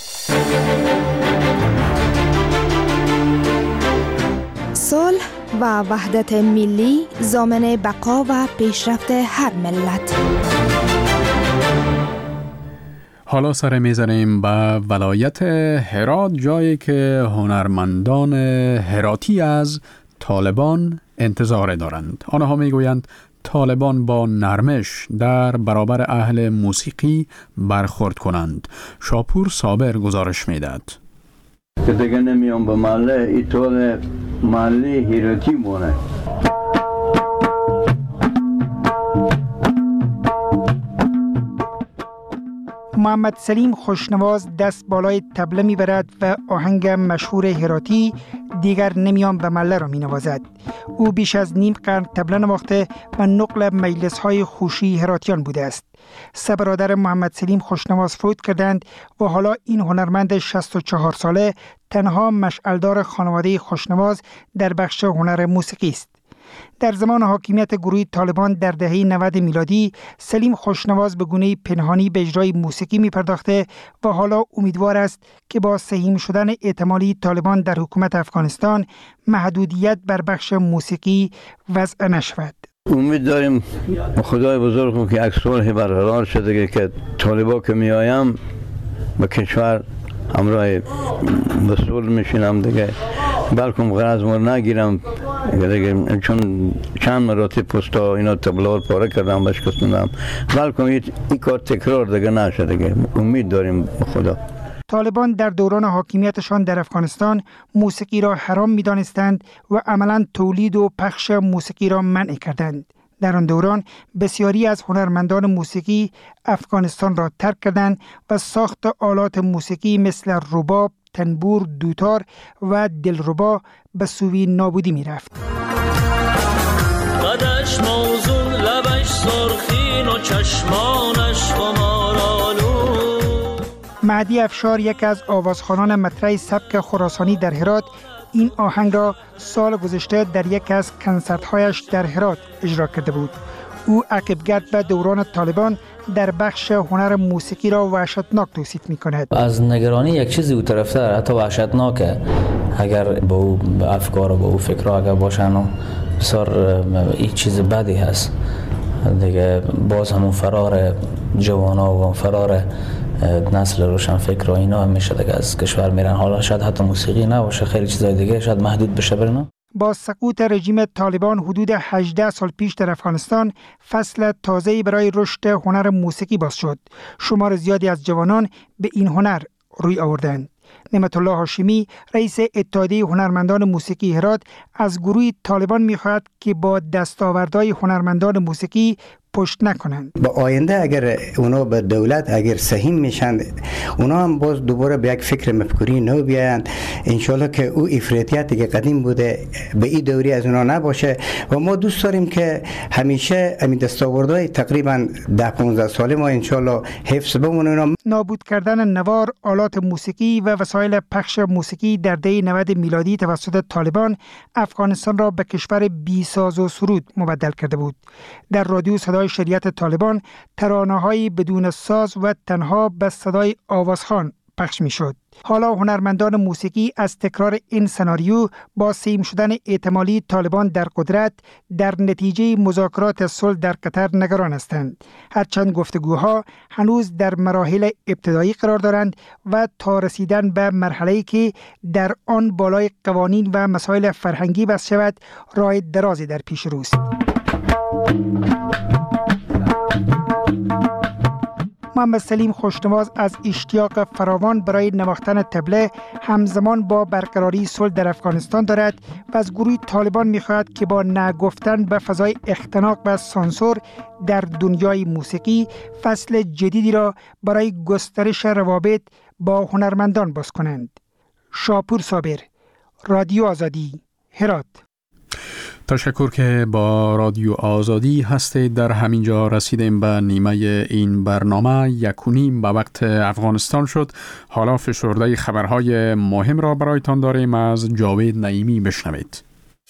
صلح و وحدت ملی ضامن بقا و پیشرفت هر ملت. حالا سر میزنیم به ولایت هرات، جایی که هنرمندان هراتی از طالبان انتظار دارند. آنها میگویند طالبان با نرمش در برابر اهل موسیقی برخورد کنند. شاپور صابر گزارش میداد. که دیگه نمیام به محله، ای طول محله هراتی مونه. محمد سلیم خوشنواز دست بالای طبله میبرد و آهنگ مشهور هراتی دیگر نمیام به محله را می نوازد. او بیش از نیم قرن طبله نواخته و نقل مجلس های خوشی هراتیان بوده است. سه برادر محمد سلیم خوشنواز فوت کردند و حالا این هنرمند شصت و چهار ساله تنها مشعلدار خانواده خوشنواز در بخش هنر موسیقی است. در زمان حاکمیت گروه طالبان در دهه نود میلادی سلیم خوشنواز به گونه پنهانی به اجرای موسیقی می پرداخته و حالا امیدوار است که با سهیم شدن احتمالی طالبان در حکومت افغانستان محدودیت بر بخش موسیقی وضع نشود. امید داریم خدای بزرگ که یک صلح برقرار شده که طالبان که می آیم به کشور همراه به صلح میشینم دیگه، بلکم غرض مر نگیرم دیگه، چون چند مراتب پستا اینا تبلار پاره کردم بشکستندم، بلکم این کار تکرار دیگه نشه دیگه. امید داریم به خدا. طالبان در دوران حاکمیتشان در افغانستان موسیقی را حرام می دانستند و عملاً تولید و پخش موسیقی را منع کردند. در آن دوران بسیاری از هنرمندان موسیقی افغانستان را ترک کردند و ساخت آلات موسیقی مثل رباب، تنبور، دوتار و دلربا به سوی نابودی می رفت. قدش موزون، لبش سرخین و چشمانش خمارالو. مهدی افشار، یک از آوازخوانان مطرح سبک خراسانی در هرات، این آهنگ را سال گذشته در یک از کنسرت‌هایش در هرات اجرا کرده بود. او عقب‌گرد به دوران طالبان در بخش هنر موسیقی را وحشتناک توصیف می‌کند. از نگرانی یک چیزی او طرف‌تر حتی وحشتناکه. اگر با او افکار و با او فکرها اگر باشن و بسیار این چیز بدی هست دیگه. باز همون فرار جوانا و فرار نسل روشن فکر و اینا هم میشه دیگه از کشور میرن. حالا شاید حتی موسیقی نباشه، خیلی چیزای دیگه شاید محدود بشه برنا. با سقوط رژیم طالبان حدود هجده سال پیش در افغانستان فصل تازه‌ای برای رشد هنر موسیقی باز شد. شمار زیادی از جوانان به این هنر روی آوردند. نعمت الله هاشمی، رئیس اتحادیه هنرمندان موسیقی هرات، از گروه طالبان می‌خواهد که با دستاوردهای هنرمندان موسیقی پشت نکنند. با آینده اگر اونا به دولت اگر سهیم میشن، اونا هم باز دوباره به یک فکر مفکوری نو بیایند، انشالله که او افراطیتی که قدیم بوده به این دوری از اونا نباشه. و ما دوست داریم که همیشه همین دستاوردهای تقریبا ده پانزده ساله ما انشالله حفظ بمونه. نابود کردن نوار، آلات موسیقی و وسایل پخش موسیقی در دهه نود میلادی توسط طالبان افغانستان را به کشور بی ساز و سرود مبدل کرده بود. در رادیو صدای شریعت طالبان ترانه‌های بدون ساز و تنها به صدای آوازخوان پخش می‌شد. حالا هنرمندان موسیقی از تکرار این سناریو با سیم شدن احتمالی طالبان در قدرت در نتیجه مذاکرات صلح در قطر نگران هستند. هرچند گفتگوها هنوز در مراحل ابتدایی قرار دارند و تا رسیدن به مرحله‌ای که در آن بالای قوانین و مسائل فرهنگی بس شود راه درازی در پیش روست. محمد سلیم خوشنواز از اشتیاق فراوان برای نواختن طبله همزمان با برقراری صلح در افغانستان دارد و از گروه طالبان می‌خواهد که با نگفتن به فضای اختناق و سانسور در دنیای موسیقی فصل جدیدی را برای گسترش روابط با هنرمندان باز کنند. شاپور صابر، رادیو آزادی، هرات. تشکر که با رادیو آزادی هستید. در همین جا رسیدیم به نیمه این برنامه. یک و نیم به وقت افغانستان شد. حالا فشرده خبرهای مهم را برایتان داریم. از جاوید نعیمی بشنوید.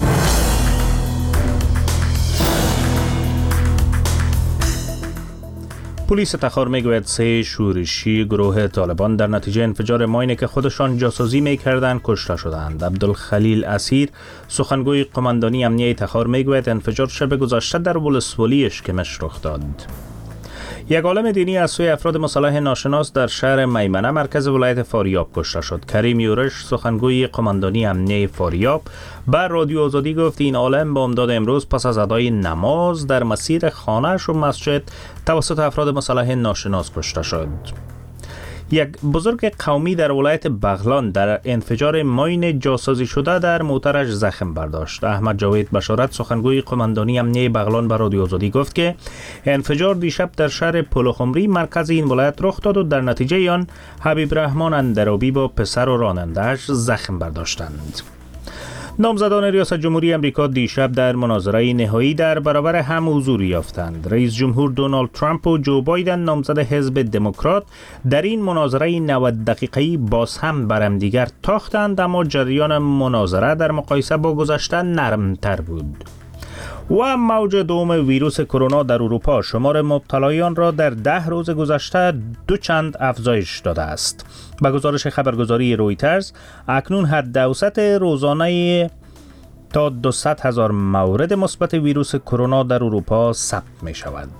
پلیس تخار میگوید سه شورشی گروه طالبان در نتیجه انفجار ماینی که خودشان جاسوزی میکردند کشته شدند. عبدالخلیل اسیر سخنگوی قماندانی امنیه تخار میگوید انفجار شب گذشته در ولسوالی اشکمش رخ داد. یک عالم دینی از سوی افراد مسلح ناشناس در شهر میمنه مرکز ولایت فاریاب کشته شد. کریم یورش سخنگوی قماندانی امنیه فاریاب بر رادیو آزادی گفت این عالم با امداد امروز پس از ادای نماز در مسیر خانه‌اش و مسجد توسط افراد مسلح ناشناس کشته شد. یک بزرگ قومی در ولایت بغلان در انفجار ماین جاسازی شده در موترش زخم برداشت. احمد جاوید بشارت سخنگوی قماندانی امنیه بغلان به رادیو آزادی گفت که انفجار دیشب در شهر پلخمری مرکز این ولایت رخ داد و در نتیجه آن حبیب رحمان اندرابی با پسر و راننده‌اش زخم برداشتند. نامزدان ریاست جمهوری امریکا دیشب در مناظره نهایی در برابر هم حضور یافتند. رئیس جمهور دونالد ترامپ و جو بایدن نامزد حزب دموکرات در این مناظره نود دقیقه‌ای باز هم بر هم دیگر تاختند، اما جریان مناظره در مقایسه با گذشته نرمتر بود. و موج دوم ویروس کرونا در اروپا شمار مبتلایان را در ده روز گذشته دو چند افزایش داده است. به گزارش خبرگزاری رویترز اکنون حد اوسط روزانه تا دویست هزار مورد مثبت ویروس کرونا در اروپا ثبت می شود.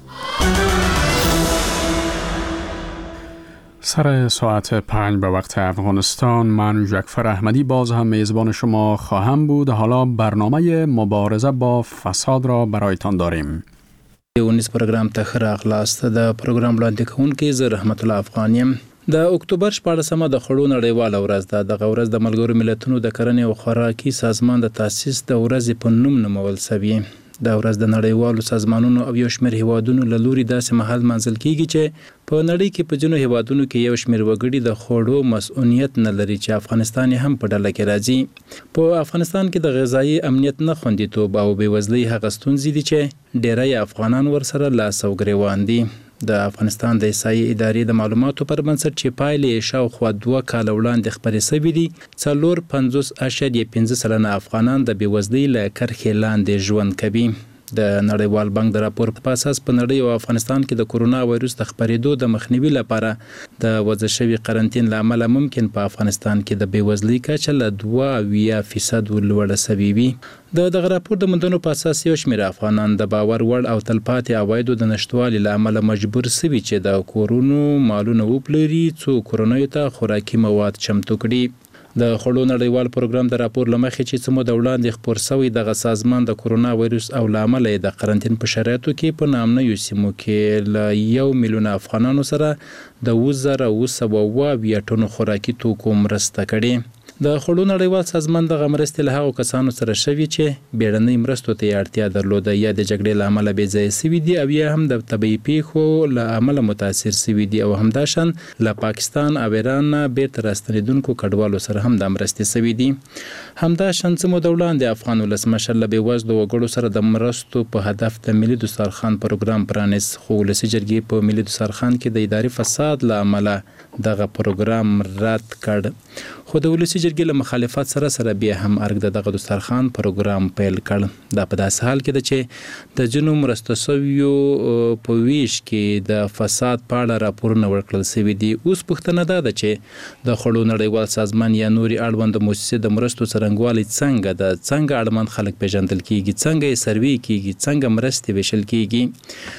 سر ساعت پنج به وقت افغانستان، من جعفر احمدی باز هم میزبان شما خواهم بود. حالا برنامه مبارزه با فساد را برایتان داریم. اونیس پروگرام ته راغلاست. د پروگرام وړاندې کوونکی زه رحمت الله افغانیم. د اکتوبر شپاړسمه د خړو نړیواله ورځ ده. دغه ورځ د ملګرو ملتونو د کرنې او خوراکي سازمان د تاسیس د ورځې په نوم نومول شوی. دا ورځ د نړیوالو سازمانونو او یو شمېر هیوادونو له لوري داسې مهال منځل کیږي چې په نړۍ کې په ځینو هیوادونو کې یو شمېر وګړي د خوړو مسؤلیت نه لري چې افغانستان هم په ډله کې راځي. په افغانستان کې د غذایي امنیت نه خوندیتوب او بېوزلۍ هغه ستونزې دي چې ډیری افغانان ورسره لاس او ګریوان دي. د افغانستان د احصایې ادارې د معلوماتو پر بنسټ چې پایلې شاوخوا دوه کاله وړاندې خپرې شوې دي، څلور پنځوس اعشاریه پنځه سلنه افغانان د بېوزلۍ له کرښې لاندې ژوند کوي. د نړیوال بانک د راپور په اساس په نړۍ او افغانستان کې د کورونا وایروس د خپرېدو د مخنیوي لپاره د وضع شوي قرنطین له امله ممکن په افغانستان کې د بېوزلۍ کچه له دوه اویا فیصد لوړه شوې وي. د دغه راپور د موندنو په اساس یو شمېر افغانان د باور وړ او تلپاتې عوایدو د نشتوالي له امله مجبور شوي چې د کورونو مالونه وپلوري څو کورنیو ته خوراکي مواد چمتو کړي. د خوړو نړیوال پروګرام د راپور لمخې چې څه موده وړاندې خپور شوی دغه سازمان د کورونا وایروس او له امله د قرنطین په شرایطو کې په نامنیو سیمو کې له یو میلیون افغانانو سره د اووه زره اوه سوه اوه اویا ټنو خوراکي توکو مرسته کړې. د خوړو نړیوال سازمان دغه مرستې له هغو کسانو سره شوي چې بیړنۍ مرستو ته یې اړتیا درلوده یا د جګړې له امله بې ځایه شوي دي او یا هم د طبیعي پیښو له امله متاثر شوي دي او همداشان له پاکستان او ایران نه بیرته راستنېدونکو کډوالو سره هم د مرستې شوي دي. همداشان څه موده وړاندې افغان ولسمشر له بېوزلو وګړو سره د مرستو په هدف د ملي دسترخوان پروګرام پرانیست، خو ولسي جرګې په ملي دسترخوان کې د اداري فساد له امله دغه پروګرام رد کړ. خو د ولسي جرګې له مخالفت سره سره بیا هم ارګ د دغه دسترخوان پروګرام پیل کړ. دا په داسې حال کې ده چې د ځینو مرسته شویو په ویش کې د فساد په اړه راپورونه ورکړل شوي دي. اوس پوښتنه دا ده چې د خوړو نړیوال سازمان یا نورې اړوند مؤسسې د مرستو څرنګوالی څنګه ده، څنګه اړمن خلک پیژندل کیږي، څنګه یې سروې کیږي، څنګه مرستې ویشل کیږي.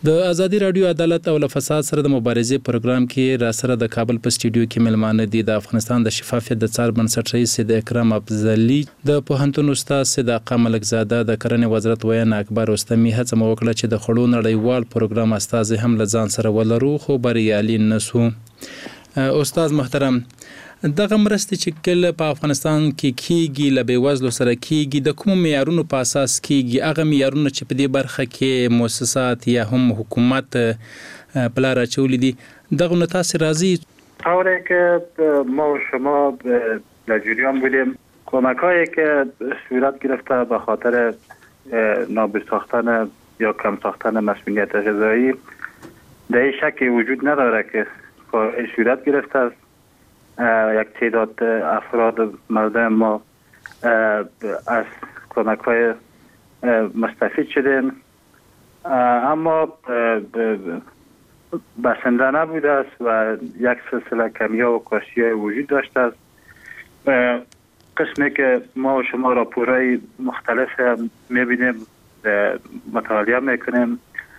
د ازادي رادیو عدالت او فساد سره د مبارزې پروګرام کې را سره د کابل په سټډیو کې ملمانه دي د افغانستان د شفافیت د څار بنسټ رئیس سید اکرم افضلی، د پوهنتون استاد صداقه ملکزاده، د کرنې وزارت ویان اکبر رستمی. هڅه مو وکړه چې د خړو نړیوال پروګرام استازي هم له ځان سره ولرو، خو بریالي نسو. استاد محترم، دغه مرستې چې کله په افغانستان کې کیږي له بېوزلو سره کیږي، د کوم معیارونو په اساس کیږي؟ هغه معیارونه چې په دې برخه کې مؤسسات یا هم حکومت په لار اچولي دي، دغه نه تاسو راضي؟ طوری که ما و شما در جریان بودیم، کمک‌هایی که صورت گرفته به خاطر نابود ساختن یا کم ساختن مسئولیت غذایی، در این شکی وجود نداره که صورت گرفته است. یک تعداد افراد مردم ما از کمک‌های مستفید شدن، اما بسنده نبوده است و یک سلسله کمی‌ها و کاسی‌های وجود داشته است. قسمی که ما و شما راپورهای مختلف می‌بینیم، مطالعه می‌کنیم،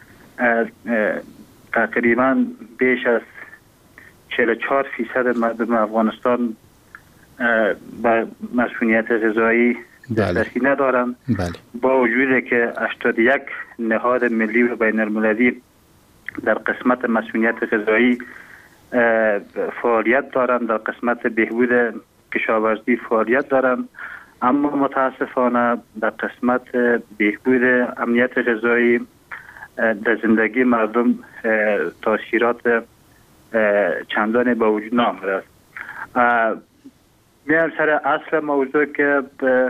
تقریباً بیش از چهل و چهار فیصد مردم افغانستان با مسئولیت غذایی دسترسی ندارند. با وجودی که هشتاد و یک نهاد ملی و بین المللی در قسمت مسئولیت غذایی فعالیت دارند، در قسمت بهبود کشاورزی فعالیت دارند، اما متاسفانه در قسمت بهبود امنیت غذایی در زندگی مردم تاثیرات چندانی با وجود نآمده است. میام سر اصل موضوع که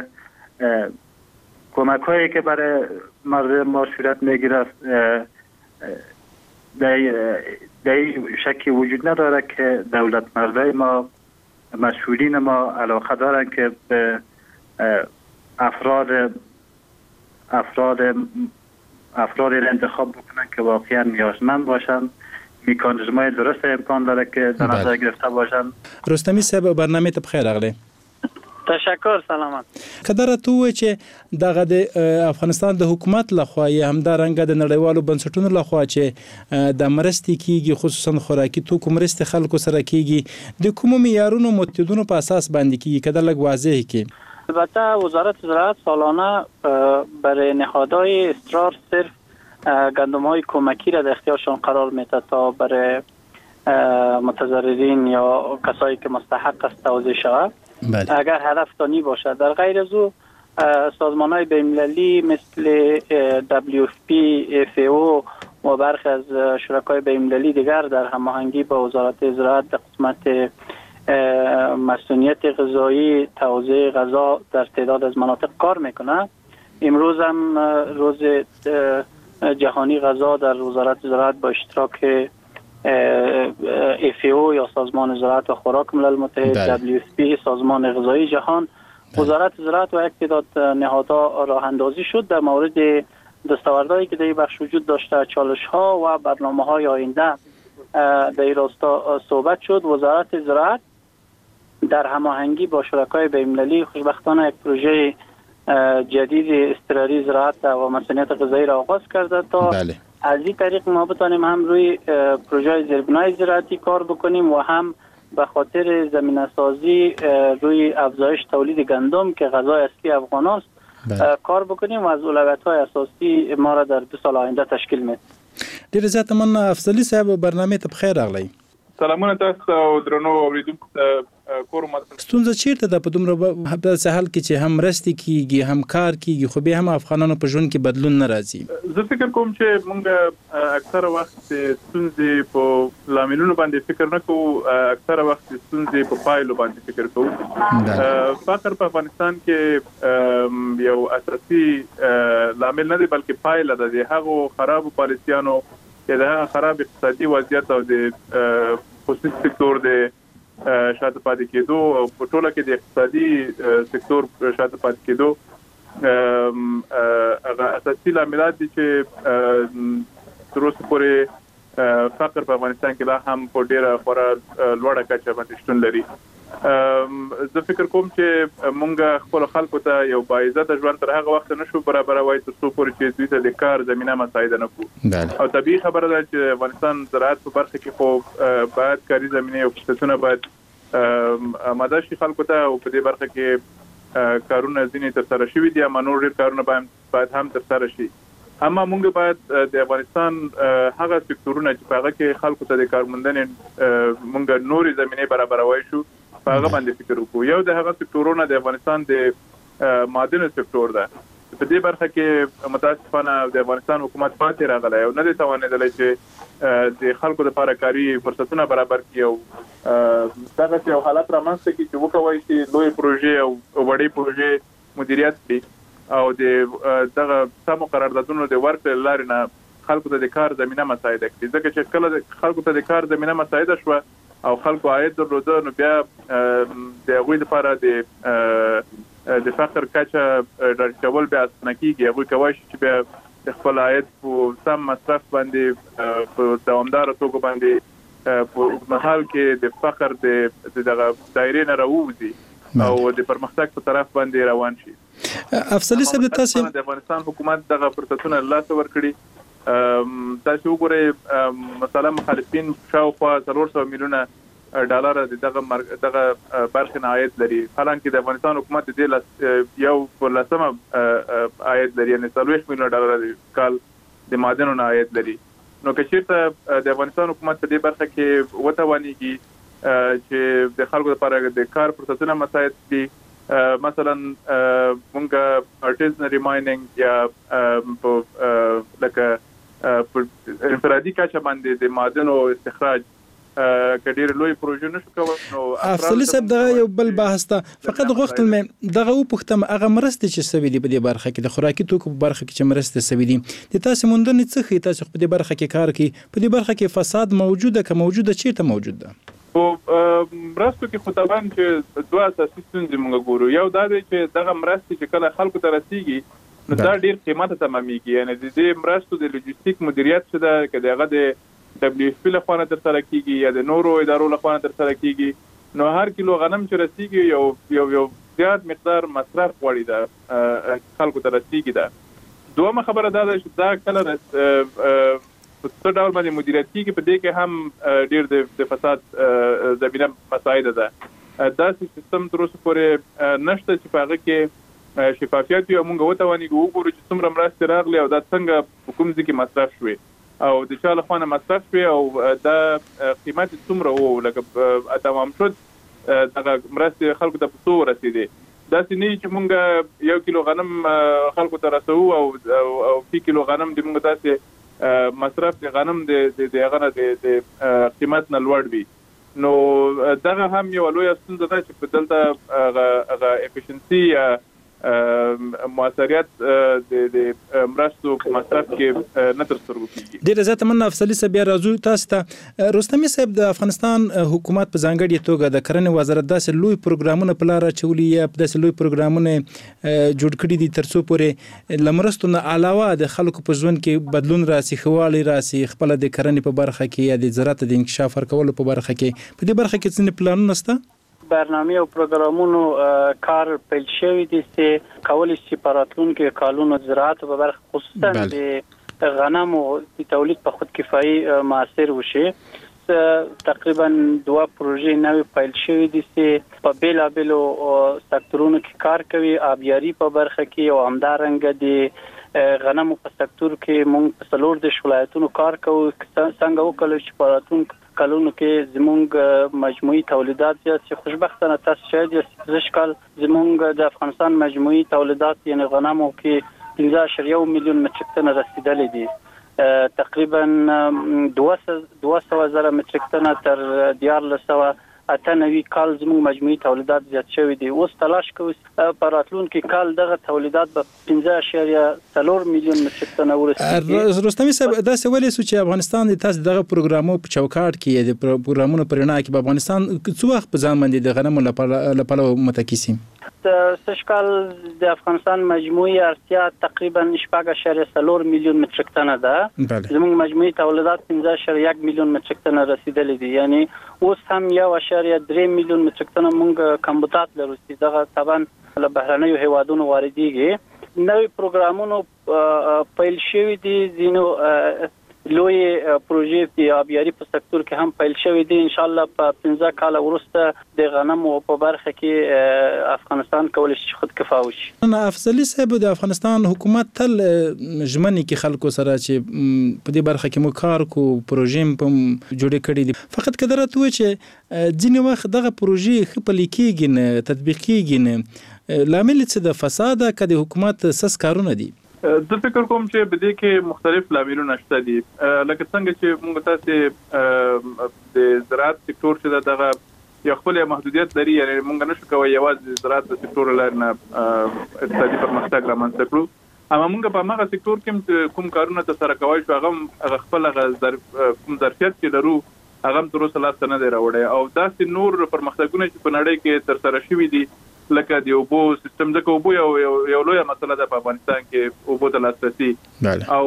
کمک هایی که برای مردم ما صورت میگیرد، در شکی وجود نداره که دولت مردای ما، مسئولین ما علاقه دارن که به افراد افراد افراد انتخاب بکنن که واقعا نیازمند باشن، میکانیزم‌های درست امکان داره که در نظر گرفته باشن. رستمی صاحب، برنامه ته بخیر راغلی. تشکر، سلامت. کدر تو چې دغه د افغانستان د حکومت لخوا یا هم د رنګ د نړیوالو بنسټونو لخوا چې د مرستې کیږي، خصوصا خوراکي توکو مرستې خلکو سره کیږي، د کوم معیارونو متدونو په اساس باندې کیږي؟ کدر لګ واضح کی. البته وزارت زراعت سالانه برای نهادهای استرار صرف گندم های کمکی را در اختیارشان قرار میده تا برای متضررین یا کسایی که مستحق است توزیع شود. بله. اگر هدف تانی باشد. در غیر از او سازمان های بین‌المللی مثل دبلیو اف پی، اف ای او و برخی از شرکای بین‌المللی دیگر در هماهنگی با وزارت زراعت در قسمت مسئولیت غذایی، توزیع غذا در تعداد از مناطق کار میکنه. امروز هم روز جهانی غذا در وزارت زراعت با اشتراک اف ای او یا سازمان زراعت و خوراک ملل متحد، دبلیو اف پی سازمان غذایی جهان، بله. وزارت زراعت و یک تعداد نهادها راه اندازی شد در مورد دستاوردهایی که در این بخش وجود داشته، چالش ها و برنامه های آینده در این راستا صحبت شد. وزارت زراعت در هماهنگی با شرکای بین‌المللی خوشبختانه یک پروژه جدید اضطراری زراعت و مسئولیت غذایی را آغاز کرده تا بله. از این طریق ما بتانیم هم روی پروژه زیربنای زراعتی کار بکنیم و هم به خاطر زمینه سازی روی افزایش تولید گندم که غذای اصلی افغان است بله. کار بکنیم و از اولویت‌های اساسی ما را در دو سال آینده تشکیل میده. ډیر زیات من افضلی صاحب، برنامه ته بخیر راغلی. سلامونه تاسو او درنو اوریدونکو ته کور مت. ستونزه چیرته ده په دومره په سهال کې چې هم رستي کیږي، هم کار کیږي، خو به هم افغانانو په ژوند کې بدلون نه راځي؟ زه فکر کوم چې موږ اکثره وخت ستونزې په لاملونو باندې فکر نه کوو، اکثره وخت ستونزې په پایلو باندې فکر کوو. فقر په افغانستان کې یو اساسي لامل نه دی بلکې پایله ده د هغو خرابو پالیسیانو چې د خراب اقتصادي وضعیت او د خصوصي سکتور د شاته پاتې کېدو او په ټوله کې د اقتصادي سکتور شاته پاتې کېدو هغه اساسي لاملات دي چې تر اوسه پورې فقر په افغانستان کې لا هم په ډیره خورا لوړه کچه باندې شتون لري. زه فکر کوم چې مونږ خپل خلکو ته یو باعزته ژوند تر هغه وخت نشو برابروي تر څو پورې چې دوی ته د کار زمينه مساعده نه کوو او طبيعي خبره ده چې افغانستان زراعت په برخه کې خو باید کاري زمينه او فرصتونه باید آماده شي خلکو ته او په دې برخه کې کارونه ځینې تر سره شوي دي اما نور ډېر کارونه باید هم تر سره شي. اما موږ باید د افغانستان هغه سکتورونه چې په هغه کې خلکو ته د کارموندنې موږ نورې زمينه برابروي شو په هغه باندې فکر وکړو. یو د هغه سکتورونه د افغانستان د معدن سکتور ده. په دې برخه کې متاسفانه د افغانستان حکومت پاتې راغلی او نه دی توانېدلی چې د خلکو لپاره کاري فرصتونه برابر کړي او دغسې یو حالت رامنځته کړي چې وکولی شي لویې پروژې او وړې پروژې مدیریت کړي او د دغه سمو قراردادونو د ورکړې له لارې نه خلکو ته د کار زمینه مساعده کړي. ځکه چې کله خلکو ته د کار زمینه مساعده شوه او خلکو عاید درلوده نو بیا د هغوی لپاره د د فقر کچه راټیټول بیا اسانه کېږي. هغوی کولی شي چې بیا د خپل عاید په سم مصرف باندې په دوامداره توګه باندې په اوږدمهال کې د فقر د دغه دایرې نه راووځي او د پرمختګ په طرف باندې روان شي. افضلي صاحب تاسو د افغانستان حکومت دغه فرصتونه له لاسه ورکړي. تاسو وګورئ مثلا مخالفین شاوخوا څلور سوه میلیونه ډالر دغه دغه برخې نه عاید لري، حالانکه د افغانستان حکومت د دې یو پر لسمه عاید لري، یعنې څلوېښت میلیونه ډالر کال د معدنو نه عاید لري. نو که چېرته د افغانستان حکومت په دې برخه کې وتوانېږي چې د خلکو لپاره د کار فرصتونه مساعد کړي، مثلا مونږ ارټیزنري مایننګ یا په لکه په انفرادي کچه باندې د معدنو استخراج که ډېر لوی پروژې نشو کولی نو افضلي صاحب دغه یو بل بحث ته فقط غوښتل مې دغه وپوښتم هغه مرستې چې سوي دي په دې برخه کې د خوراکي توکو په برخه کې چې مرستې سوي دي د تاسو موندنې څه ښیي تاسو په دې برخه کې کار کوي په دې برخه کې فساد موجوده که موجوده چیرته موجود ده؟ په مرستو کې خو طبعا چې دوه اساسي ستونزې موږ ګورو. یو دا دی چې دغه مرستې چې کله خلکو ته رسیږي نو دا ډېر قیمته تمامیږي، یعنې د دې مرستو د لوجستیک مدیریت چې ده که د هغه د دبلیو اف پی لخوا نه ترسره کېږي یا د نورو ادارو لخوا نه ترسره کېږي نو هر کیلو غنم چې رسیږي یو یو یو زیات مقدار مصرف غواړي ده خلکو ته رسیږي ده. دومه خبره دا ده چې دا کله په څه ډول باندې مدیریت کېږي په دې کې هم ډېر د فساد زمینه مساعده ده. داسې سیستم تر اوسه پورې نشته چې په هغه کې شفافیت وي او موږ وتوانېږو وګورو چې څومره مرستې راغلې او دا څنګه په کوم ځای کې مصرف شوې او د چا له خوا نه مصرف شوې او دا قیمت څومره و لکه تمام شد دغه مرستې خلکو ته په څو ورسېدې. داسې نه وي چې موږ یو کیلو غنم خلکو ته رسوو او فی کیلو غنم د موږ داسې مصرف د غنم د هغه نه د قیمت نه لوړ وي. نو دغه هم یوه لویه ستونزه ده چې په دلته هغه افیشنسي یا موثریت د مرستو په مصرف کې نه تر سترګو کېږي. ډېره زیاته مننه افضلي صاحب. بیا راځو تاسو ته. رستمي صاحب د افغانستان حکومت په ځانګړې توګه د کرنې وزارت داسې لوی پروګرامونه په لاره اچولي یا داسې لوی پروګرامونه جوړ کړي دي تر څو پورې له مرستو نه علاوه د خلکو په ژوند کې بدلون راسي، ښه والی راسي، خپله د کرنې په برخه کې یا د زراعت د انکشاف ورکولو په برخه کې په دې برخه کې څه پلانونه شته؟ برنامه او پروګرامونو کار پیل شوی دي چې کولی شي په راتلونکو کالونو زراعت په برخه خصوصا د غنم او د تولید په خود کفایي موثر وشي. تقریبا دوه پروژې نوې پیل شوی دي چې په بیلابیلو سکتورونو کې کار کوي. آبیاري په برخه کې او همدارنګه د غنمو په سکتور کې موږ په څلور دېرش ولایتونو کار کوو. څنګه وکړو چې په راتلونکو کلونو کې زموږ مجموعي تولیدات زیات شي. خوشبختانه تاسو شاید یې کال زموږ د افغانستان مجموعي تولیدات یعنی غنمو کې پنځه اعشاریه میلیون متریک ټن رسیدلي دي. تقریبا دوه سوه زره متریک ټن تر دیارلس سوه اته نوي کال زموږ مجموعي تولیدات زیات شوي دي. اوس تلاش کوو په راتلونکي کال دغه تولیدات به پنځه اعشاریه څلور میلیون متریک ټن ورسیږي. رستمي صاحب داسې ولې سو چې افغانستان د تاسو دغه پروګرامو په چوکاټ کې د پروګرامونو په رڼا کې په افغانستان څو وخت په ځان باندې د غنمو لپاره متکي سي؟ سشکال د افغانستان مجموعي اړتیا تقریبا شپږ اعشاریه څلور میلیون متریک ټن ده. زموږ مجموعي تولیدات پنځه اعشاریه یک میلیون متریک ټن رسیدلي دي، یعنی اوس هم یو اعشاریه درې میلیون متریک ټن موږ کمبودات لرو چې دغه طبعا له بهرنیو هیوادونو واردېږي. نوې پروګرامونو پیل شوي دي، ځینو لوی پروژې د آبیاري په سکتور کې هم پیل شوی دی. ان شاء الله په پنځه کال وروسته د غنمو په برخه کې افغانستان کولی شي خودکفا وشي. نه افضلي صاحب د افغانستان حکومت تل ژمنې کې خلکو سره چې په دې برخه کې مو کار کو پروژې په جوړې کړې دي، فقط کله راته و چې ځینې وخت دغه پروژې ښه پلي کېږي نه تطبیق کېږي نه، لامل څه د فساد که د حکومت سس کارونه دي؟ زه فکر کوم چې په دې کې مختلف لاملونه شته دي، لکه څنګه چې موږ تاسو د زراعت سکتور چې دغه یو خپل محدودیت لري، یعنی موږ نشو کولی یوازې د زراعت سکتور لرنه اقتصادي پرمختګ رامنځته کړو، اما موږ په هغه سکتور کې کوم کارونه ترسره کوي شو هغه خپل کوم ظرفیت چې لرو هغه تر اوسه لاس نه دی راوړی، او داسې نور پرمختګونه چې په نړۍ کې ترسره شوي دي لکه د اوبو سیستم، ځکه اوبو یو یو لویه مسله ده په افغانستان کې، اوبو ته لاسرسي او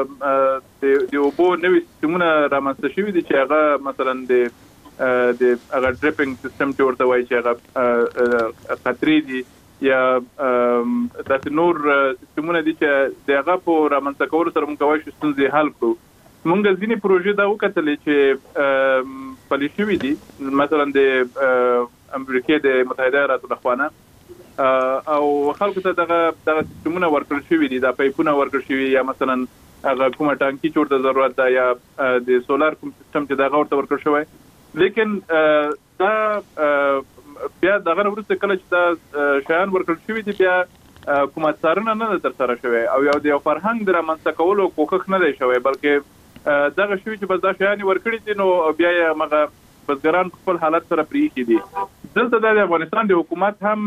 د اوبو نوې سیستمونه رامنځته شوي دي چې هغه مثلا د د هغه ډریپینګ سیستم چې ورته وایي چې هغه قطرې دي یا داسې نور سیستمونه دي چې د هغه په رامنځته کولو سره موږ کولی شو ستونزې حل کړو. موږ ځینې پروژې دا وکتلې چې پلي شوي دي، مثلا د امریکې د متحده ایالاتو لخوا او خلکو ته دغه دغه سیستمونه ورکړل شوي دي، دا پایپونه ورکړل شوي، یا مثلا هغه کومه ټانکي چې ورته ضرورت ده یا د سولار کوم سیستم چې دغه ورته ورکړل شوی. لیکن دا بیا دغه وروسته کله چې دا شیان ورکړل شوي دي بیا کومه څارنه نه ده ترسره شوې او یو د یو فرهنګ د رامنځته کولو کوښښ نه دی شوی، بلکې دغه شوي چې بس دا شیان ورکړي دي نو بیا یې مغه بزګران خپل حالت سره پریږدي دي. دلته د افغانستان د حکومت هم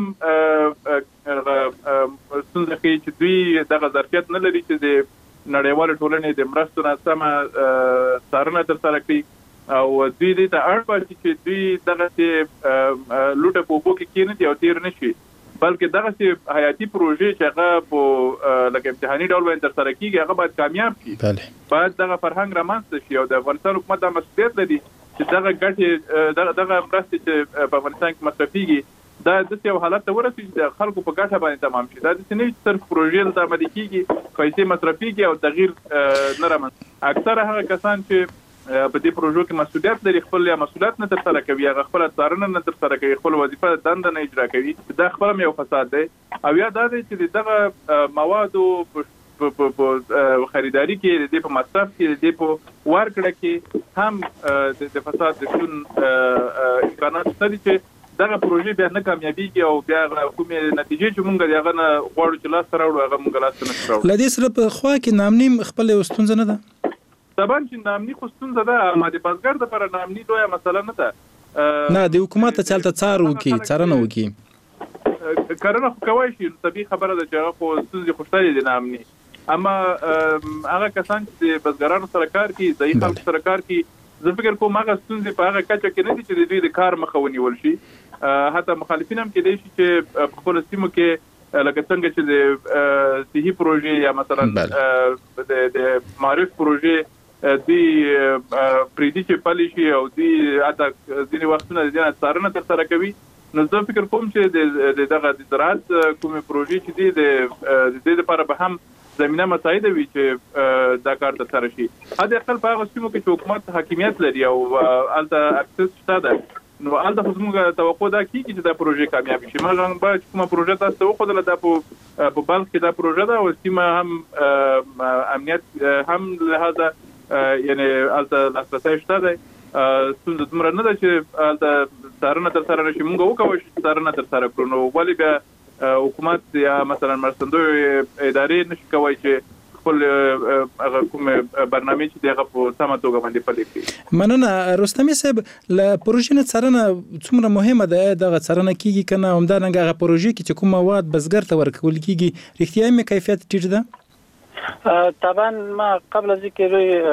ستونزه کوي چې دوی دغه ظرفیت نه لري چې د نړیوال ټولنې د مرستو نه سمه څارنه ترسره کړي، او دوی دې ته اړ پاتې چې دوی دغه لوټه په اوبو کې کېنه دي او تیر نشي، بلکې دغه حیاتي پروژې چې هغه په لکه امتحاني ډول باندې ترسره کیږي هغه باید کامیاب کړي، باید دغه فرهنګ رامنځته شي، او د افغانستان حکومت دا مسؤلیت لري چې دغه ګټې دغه دغه مرستې چې په افغانستان کې مصرفيږي دا د یو حالت ته ورسېږي چې خلکو په ګټه باندې تمام شي، دا د سنوي صرف پروژې ته عملي کیږي، پیسې مصرفيږي او تغییر نه رامنځته. اکثره هغه کسان چې په دې پروژو کې مسؤلیت لري خپل یا مسؤلیت نه ترسره کوي، هغه خپل څارنه نه ترسره کوي، خپل وظیفه دنده نه اجرا کوي، دا خپل یو فساد دی. او یا دا دی چې دغه موادو په خریداري کې د په مصرف کې د په ورکړه کې هم د فساد د شون امکانات شته چې دغه پروژې بیا نه کامیابیږي او بیا کومې نتیجې چې موږ دغه نه غواړو چې لاس راوړو هغه موږ لاس نه راوړو. لدې سره په خوا کې نامنیم خپل ستونزه نه ده؟ طبعا چې نامني خو ستونزه ده، اما د بزګر لپاره نامني لویه مسله نه ده. نه د حکومت ته چلته څار وکړي څارنه وکړي کارونه خو کولی شي، طبیعي خبره ده چې هغه خو ستونزې خو شته دي نامني، اما هغه کسان چې د بزګرانو سره کار کوي، ځایي خلکو سره کار کوي، زه فکر کوم هغه ستونزې په هغه کچه کې نه دي چې د دوی د کار مخه ونیول شي. حتی مخالفین هم کېدای شي چې په خپلو سیمو کې لکه څنګه چې د صحي پروژې یا مثلا د معرف پروژې دوی پریدي چې پلي شي او دوی حتی ځینې وختونه د دې نه څارنه ترسره کوي، نو زه فکر کوم چې د دغه د زراعت کومې پروژې چې دي د دې لپاره به هم زمینه مساعده وي چې دا کار ترسره شي. حتی اقل په هغه سیمو کې چې حکومت حاکمیت لري او هلته اکسس شته ده، نو هلته خو زموږ توقع دا کېږي چې دا پروژې کامیاب شي. مګر باید کومه پروژه تاسو ته وښودله دا په بلخ کې دا پروژه ده او سیمه هم امنیت هم لحاظه یعنی هلته لاسرسی شته دی، ستونزه دومره نه ده چې هلته څارنه ترسره نه شي. موږ وکولی شو څارنه ترسره کړو، نو ولې بیا حکومت یا مثلا مرستندوی ادارې نشي کولی چې خپل هغه کومې برنامې چې دغه په سمه توګه باندې پلي کړي. مننه رستمي صاحب، له پروژې نه څارنه څومره مهمه ده؟ دغه څارنه کیږي که نه؟ همدارنګه هغه پروژې کې چې کوم مواد بزګر ته ورکول کیږي رښتیا هم کیفیت ټیټ ده؟ طبعا ما قبل از اینکه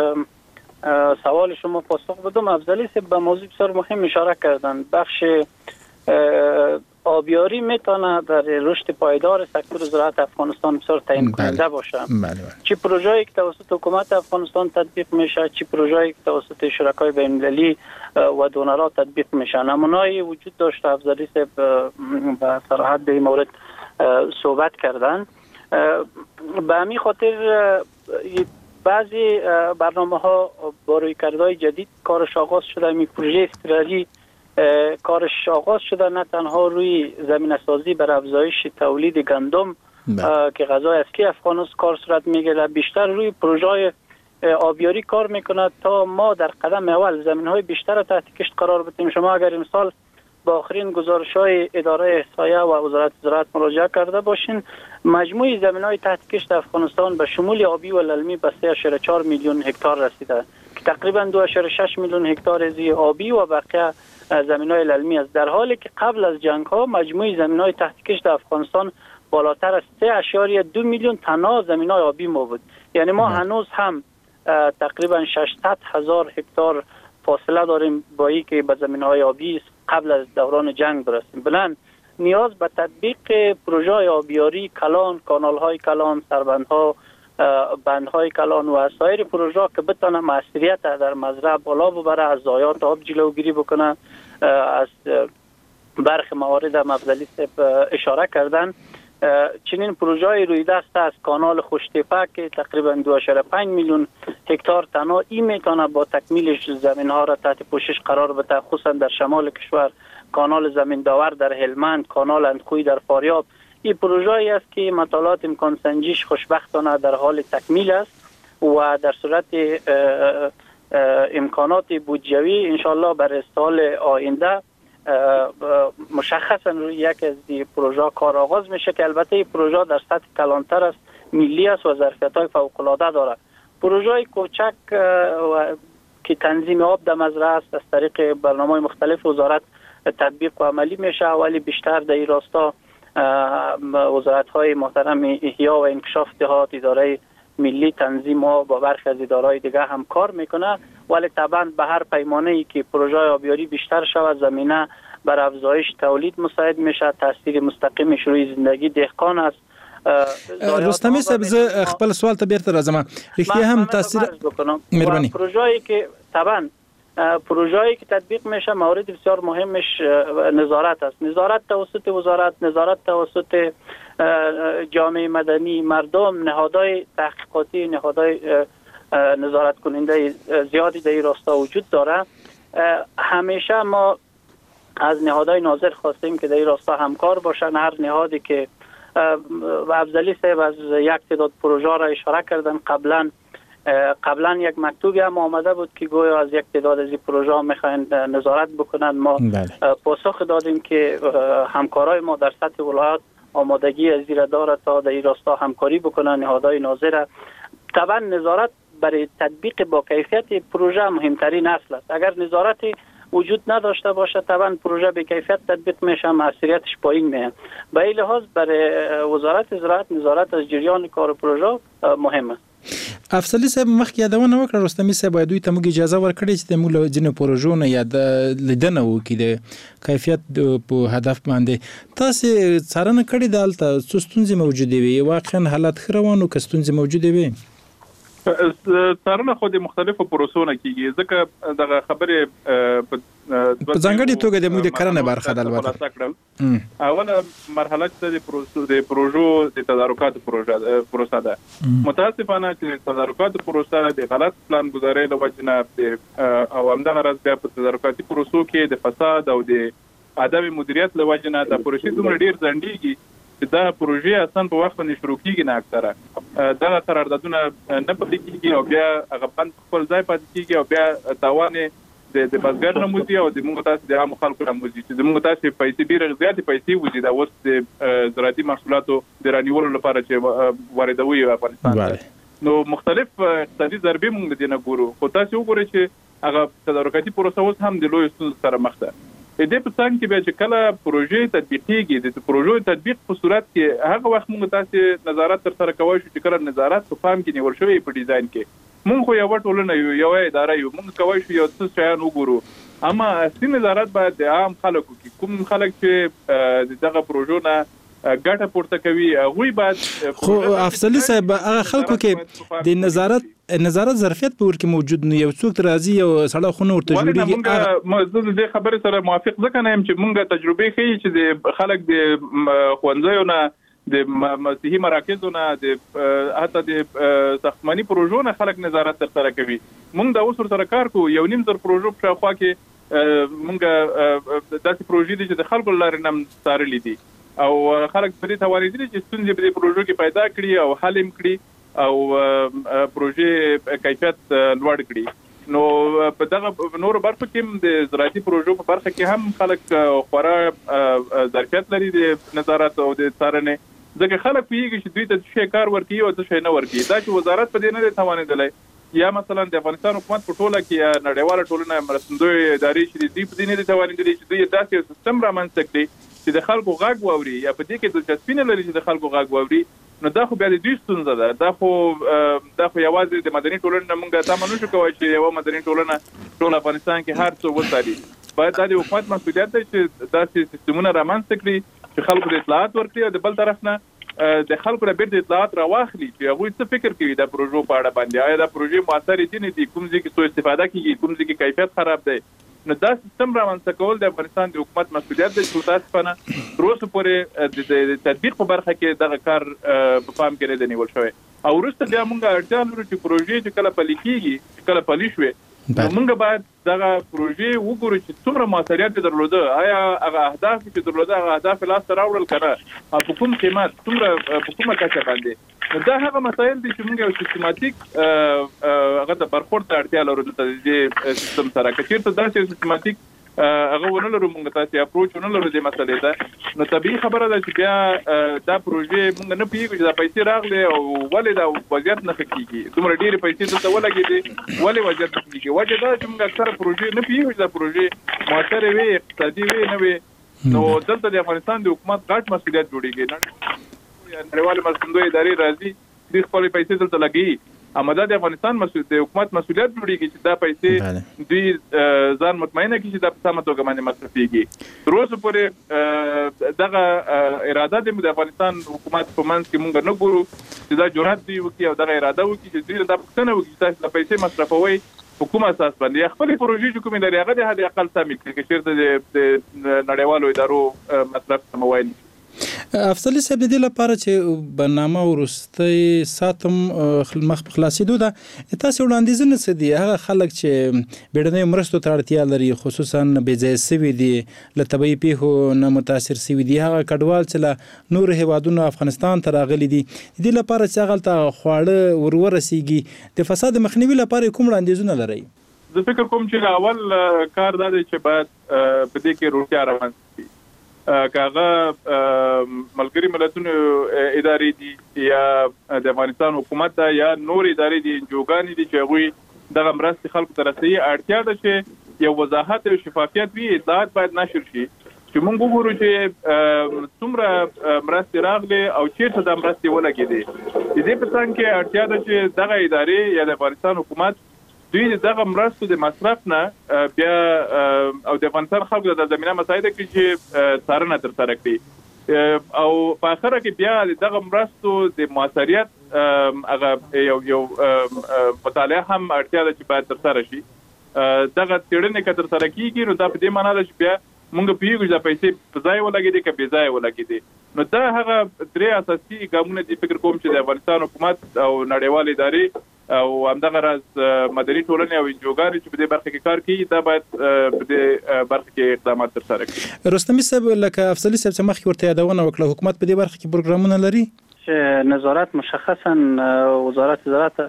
روی سوال شما پاسخ بدم، افضلی صاحب به موضوع بسیار مهم اشاره کردن. بخش آبیاری میتونه در رشد پایدار سکتور زراعت افغانستان بسیار تعیین کننده باشه. چی پروژه‌ای که توسط حکومت افغانستان تطبیق میشه، چی پروژه‌ای که توسط شرکای بین‌المللی و دونرها تطبیق میشه. نمونه‌ای وجود داشت، افضلی صاحب به صراحت به این مورد صحبت کردن. به همین خاطر بعضی برنامه‌ها با رویکردهای جدید کارش آغاز شده. می پروژه اضطراری کارش آغاز شده، نه تنها روی زمینه سازی بر افزایش تولید گندم که غذای اصلی افغانستان کار صورت میگیره، بیشتر روی پروژه آبیاری کار میکنه تا ما در قدم اول زمینهای بیشتر تحت کشت قرار بدیم. شما اگر امسال با آخرین گزارش‌های اداره احصایه و وزارت زراعت مراجعه کرده باشین، مجموع زمین‌های تحت کشت افغانستان به شمول آبی و للمی به سه و چهار میلیون هکتار رسیده که تقریبا دو و شش میلیون هکتار از آبی و بقیه زمین‌های للمی است، در حالی که قبل از جنگ‌ها مجموع زمین‌های تحت کشت افغانستان بالاتر از سه و دو میلیون تنها زمین‌های آبی ما بود. یعنی ما هنوز هم تقریبا ششصد هزار هکتار فاصله داریم با اینکه به زمین‌های آبی قبل از دوران جنگ برسیم. بلند نیاز به تطبیق پروژه آبیاری، کلان، کانال‌های کلان، سربندها، بندهای کلان و سایر پروژه که بتونه مؤثریت در مزرعه بالا ببره، از ضایعات آب جلوگیری بکنه. از برخی موارد هم افضلی صاحب اشاره کردن. چنین پروژه روی دست از کانال خوشتیپه که تقریبا دو و پنج میلیون هکتار تنها این میتونه با تکمیلش زمین ها را تحت پوشش قرار بده، خصوصا در شمال کشور، کانال زمین داور در هلمند، کانال اندخوی در فاریاب. این پروژه ای است که مطالعات امکان سنجیش خوشبختانه در حال تکمیل است و در صورت امکانات بودجوی انشالله برای سال آینده مشخصا روی یک از این پروژه کار آغاز میشه که البته این پروژه در سطح کلانتر است، ملی است و ظرفیت‌های فوق‌العاده داره. پروژه کوچک و که تنظیم آب در مزرعه است از طریق برنامه‌های مختلف وزارت تطبیق و عملی میشه، ولی بیشتر در این راستا وزارت‌های محترم احیا و انکشاف دهات، اداره ملی تنظیم آب با برخی از اداره‌های دیگه هم کار میکنه، ولی طبعا به هر پیمانه‌ای که پروژه آبیاری بیشتر شود زمینه بر افزایش تولید مساعد میشه، تاثیر مستقیمش روی زندگی دهقان است. رستمی صاحب ز خپل سوال ته بیرته راځم، رښتیا هم تاثیر مهرباني پروژه‌ای که طبعا پروژه‌ای که تطبیق میشه موارد بسیار مهمش نظارت است. نظارت توسط وزارت، نظارت توسط جامعه مدنی، مردم، نهادهای تحقیقاتی، نهادهای نظارت کننده زیادی در این راستا وجود داره. همیشه ما از نهادهای ناظر خواستیم که در این راستا همکار باشن. هر نهادی که افضلی صاحب از یک تعداد پروژه را اشاره کردن، قبلا قبلا یک مکتوبی هم آمده بود که گویا از یک تعداد از این پروژه ها میخواین نظارت بکنن. ما بله. پاسخ دادیم که همکارای ما در سطح ولایت آمادگی از این داره تا در این راستا همکاری بکنن نهادهای ناظر. طبعا نظارت برای تطبیق با کیفیت پروژه مهمترین اصل است. اگر نظارتی وجود نداشته باشه طبعا پروژه به کیفیت تطبیق میشه، مسئولیتش پایین میاد. به این لحاظ برای وزارت زراعت نظارت از جریان کار پروژه مهم است. افضلی صاحب مخکې یادونه وکړه، رستمی صاحب باید دوی ته موږ اجازه ورکړي چې موږ له ځینو پروژو نه یاد لیدنه وکړي د کیفیت په هدف باندې. تاسو څارنه کړې ده هلته څه ستونزې موجودې وي؟ واقعا حالات ښه روان و که ستونزې موجودې وي؟ څارنه خو د مختلفو پروسو نه کیږي، ځکه دغه خبرې په ځانګړې توګه د موږ د کرنې برخه ده. البته اوله مرحله چې د پروسو د پروژو د تدارکاتو پروسه ده. متاسفانه چې تدارکاتو پروسه د غلط پلان ګذارۍ له وجې نه او همدغه راز بیا په تدارکاتي پروسو کې د فساد او د عدم مدیریت له وجې نه د پروسې دومره ډیر ځنډېږي چې دا پروژې اصلا په وخت باندې شروع کیږي نه. اکثره دغه قراردادونه نه پلي کیږي او بیا هغه بند خپل ځای پاتې کیږي او بیا تاوان د د بازګر نه موزي او د موږ تاسو د عام خلکو نه موزي چې د موږ تاسو پیسې ډیره زیاتې پیسې وځي دا اوس د زراعتي محصولاتو د رانیولو لپاره چې واردوي افغانستان ته. نو مختلف اقتصادي ضربې موږ د نه ګورو، خو تاسو وګورئ چې هغه تدارکاتي پروسه اوس هم د لوی ستونزو سره مخ ده. دې په څنګه کې بیا چې کله پروژې تطبیقېږي د پروژو تطبیق په صورت کې هغه وخت موږ تاسو نظارت تر سره کوی شو چې کله نظارت په فهم کې نیول شوی په ډیزاین کې موږ خو یو ټولنه یو یو اداره یو موږ کوی شو یو څه شیان وګورو اما اصلي نظارت باید د عام خلکو کې کوم خلک چې دغه پروژو نه ګټه پورته کوي هغوی باید خو افضلي صاحب هغه خلکو کې د نظارت نظارت ظرفیت په ورکه موجود نه یو څوک راځي یو سړی خونه ورته جوړیږي موږ د خبرې سره موافق ځکه نه یم چې موږ تجربه کوي چې د خلک د خوندزیو نه د مسیحي مراکزو نه د حتی د ساختماني پروژو نه خلک نظارت ترسره کوي موږ د اوس سره کار کوو یو نیم زر پروژو په خوا کې موږ داسې پروژې دي چې د خلکو لارې نم څارلې دي او خلک په دې توانیدل چې ستونزې په دې پروژو کې پیدا کړي او حل یې کړي او پروژې کیفیت لوړ کړي نو په دغه نور برخو کې د زراعتي پروژو په برخه کې هم خلک خورا ظرفیت لري د نظارت او د څارنې ځکه خلک پیږي چې دوی ته څه کار ورکړي او څه نه ورکړي دا چې وزارت په دې نه توانیدلای یا مثلا د افغانستان حکومت په ټوله کې نړیواله ټولنه مرستندوی ادارې چې دوی په دې نه توانیدلي چې دوی داسې سیستم رامنځته کړي چې د خلکو غږ واوري یا په دې کې دلچسپي نه لري چې د خلکو غږ واوري نو دا خو بیا د دوی ستونزه ده دا خو دا خو یوازې د مدني ټولنې نه موږ دا منو شو کوی چې یو مدني ټولنه ټول افغانستان کې هر څه وڅاري باید د حکومت مسؤلیت دی چې داسې سیستمونه رامنځته کړي چې خلکو د اطلاعات ورکړي او د بل طرف نه د خلکو د بیرته اطلاعات راواخلي چې هغوی څه فکر کوي د پروژو په اړه باندې آیا دا پروژې موثر دي نه دي کوم ځای کې سوء استفاده کیږي کوم ځای کې کیفیت خراب دی نو دا سیستم رامنځته کول د افغانستان د حکومت مسؤلیت دی چې تاسو په تر اوسه پورې د تطبیق په برخه کې دغه کار په پام کې نه دی نیول شوی او وروسته بیا موږ اړتیا لرو چې پروژې چې کله پلي کیږي چې کله پلي شوي موږ باید دغه پروژې وګورو چې څومره موثریت درلوده آیا هغه اهداف چې درلوده هغه اهداف لاس راوړل کنه او په کوم قیمت څومره په کومه کچه باندې دا هغه مسایل دي چې موږ یو سیستماتیک هغه د برخورد اړتیا لرو د دې سیستم سره چې ته دا سیستماتیک هغه ونه لرو موږ تاسو اپروچ ونه لرو د مسلې ته نو طبيعي خبره ده چې بیا دا پروژې موږ نه پیږو چې دا پیسې راغلي او ولې دا وضعیت نه کیږي دومره ډېرې پیسې دلته ولګېدې ولې وضعیت نه کیږي وجه دا چې موږ اکثره پروژې نه پیږو چې دا پروژې موثرې وي اقتصادي وي نه وي نو دلته د افغانستان د حکومت غټ مسؤلیت جوړیږي نه نړیوال مرستندوی ادارې راځي د خپل پیسې دلته لګي اما دا د افغانستان مسؤلیت د حکومت مسؤلیت جوړیږي چې دا پیسې دوی ځان مطمئنه کړي چې دا په سمه توګه باندې مصرفيږي تر اوسه پورې دغه اراده د افغانستان حکومت په منځ کې مونږ نه ګورو چې دا جرأت دی وکړي او دغه اراده وکړي چې دوی دا پښتنه وکړي چې تاسو پیسې مصرفوي حکومت اساس باندې خپل پروژې چې کومې لري هغه د حد اقل سمې کړي چې چیرته د نړیوالو ادارو مصرف سموي افضلي صاحب د دې لپاره چې برنامه ورسته ساتم مخ خلاصېدو ده تاسو وړاندیزونه څه دي هغه خلک چې بیړنۍ مرستو ته اړتیا لري خصوصا بې ځای سوي دي له طبیعي پیښو نه متاثر سوي دي هغه کډوال چې له نور هیوادونو افغانستان ته راغلي دي د دې لپاره چې هغه ته خواړه ورورسیږي د فساد مخنیوي لپاره کوم وړاندیزونه لري زه فکر کوم چې اول کار دا دی چې باید په دې کې روغتیا روانه شي کاغه ملګری ملتونو ادارې دي یا د افغانستان حکومت دا یا نور ادارې دي جوګانی دي چې غوي دغه مرستې خلکو ته رسي اړتیا ده چې یو وضاحت او شفافیت وي اطلاعات باید نشر شي چې موږ وګورو چې څومره مرستې راغلي او چیرته د مرستې ولګېدې د دې په څنګ کې اړتیا ده چې دغه ادارې یا د افغانستان حکومت دوی دغه مرستو د مصرف نه بیا او د افغانستان خلکو د زمينه مسایده کې چې څارنه تر سره کړي او په اخره کې بیا دغه مرستو د موثریت هغه یو یو مطالعه هم اړتیا ده چې باید تر سره شي دغه تیړنې که تر سره کیږي نو دا په دې معنی ده چې بیا مونږ پیږو چې پیسې په ځای ولګېدې که بې ځای ولګېدې نو دا هغه درې اساسي ګامونه دي فکر کوم چې د افغانستان حکومت او نړیوال ادارې او همدغه راز مدني ټولنې او انجوګانې چې په دې برخه کې کار کوي دا باید په دې برخه کې اقدامات ترسره کړي رستمي صاحب لکه افضلي صاحب چې مخکې ورته یادونه وکړه حکومت په دې برخه کې پروګرامونه لري چې نظارت مشخصا وزارت زراعت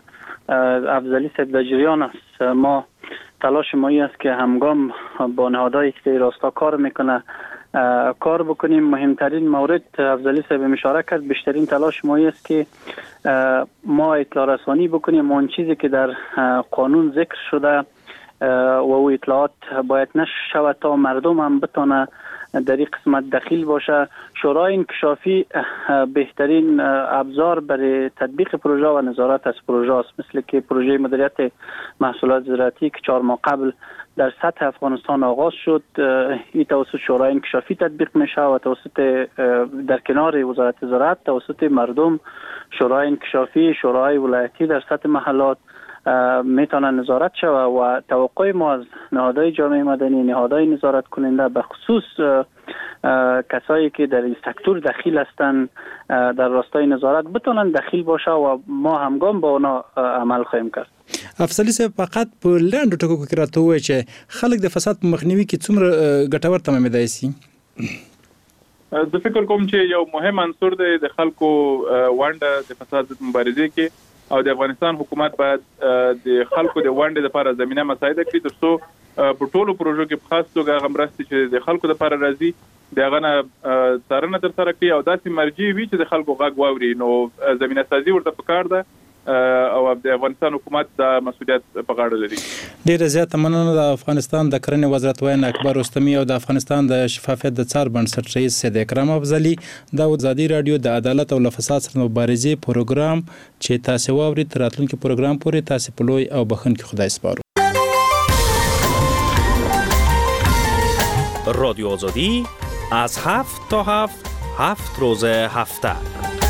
افضلی صاحب در جریان است ما تلاش مایی است که همگام با نهادهایی که راستا کار میکنه کار بکنیم مهمترین مورد افضلی صاحب اشاره کرد بیشترین تلاش مایی است که ما اطلاع رسانی بکنیم اون چیزی که در قانون ذکر شده و او اطلاعات باید نشود تا مردم هم بتونه در این قسمت دخیل باشه. شورای انکشافی بهترین ابزار برای تطبیق پروژه و نظارت از پروژه است، مثل که پروژه مدیریت محصولات زراعتی که چهار ماه قبل در سطح افغانستان آغاز شد، این توسط شورای انکشافی تطبیق میشه و توسط در کنار وزارت زراعت توسط مردم، شورای انکشافی، شورای ولایتی در سطح محلات میتونه نظارت شود و توقع ما از نهادهای جامعه مدنی، نهادهای نظارت کننده به خصوص کسایی که در این سکتور دخیل هستند در راستای نظارت بتونن دخیل باشه و ما همگام با اونا عمل خواهیم کرد. افسلی صاحب فقط په لاندو ټکو کې راته ووایي چې خلک د فساد په مخنیوي کې څومره ګټور تمامېدای شي؟ زه فکر کوم چې یو مهم عنصر دی د خلکو ونډه د فساد ضد مبارزې کې، او د افغانستان حکومت باید د خلکو د ونډې لپاره زمينه مساعده کړي ترڅو په ټولو پروژو کې په خاص توګه هغه مرستې چې د خلکو لپاره راځي دغه نه څارنه ترسره کړي او داسې مرجع وي چې د خلکو غږ واوري. نو زمينه سازي ورته پکار ده او د افغانستان حکومت د مسؤلیت په غاړه لري. ډیره زیاته مننه د افغانستان د کرنې وزارت وایي اکبر رستمی او د افغانستان د شفافیت د څار بنسټ رئیس سید اکرم افضلی د ازادي رادیو د عدالت او فساد سره مبارزې پروګرام چې تاسو واوري تر راتلونکي پروګرام پورې تاسو په لوی او بخښنکي خدای سپارو. رادیو آزادی از هفت تا هفت هفت روز هفته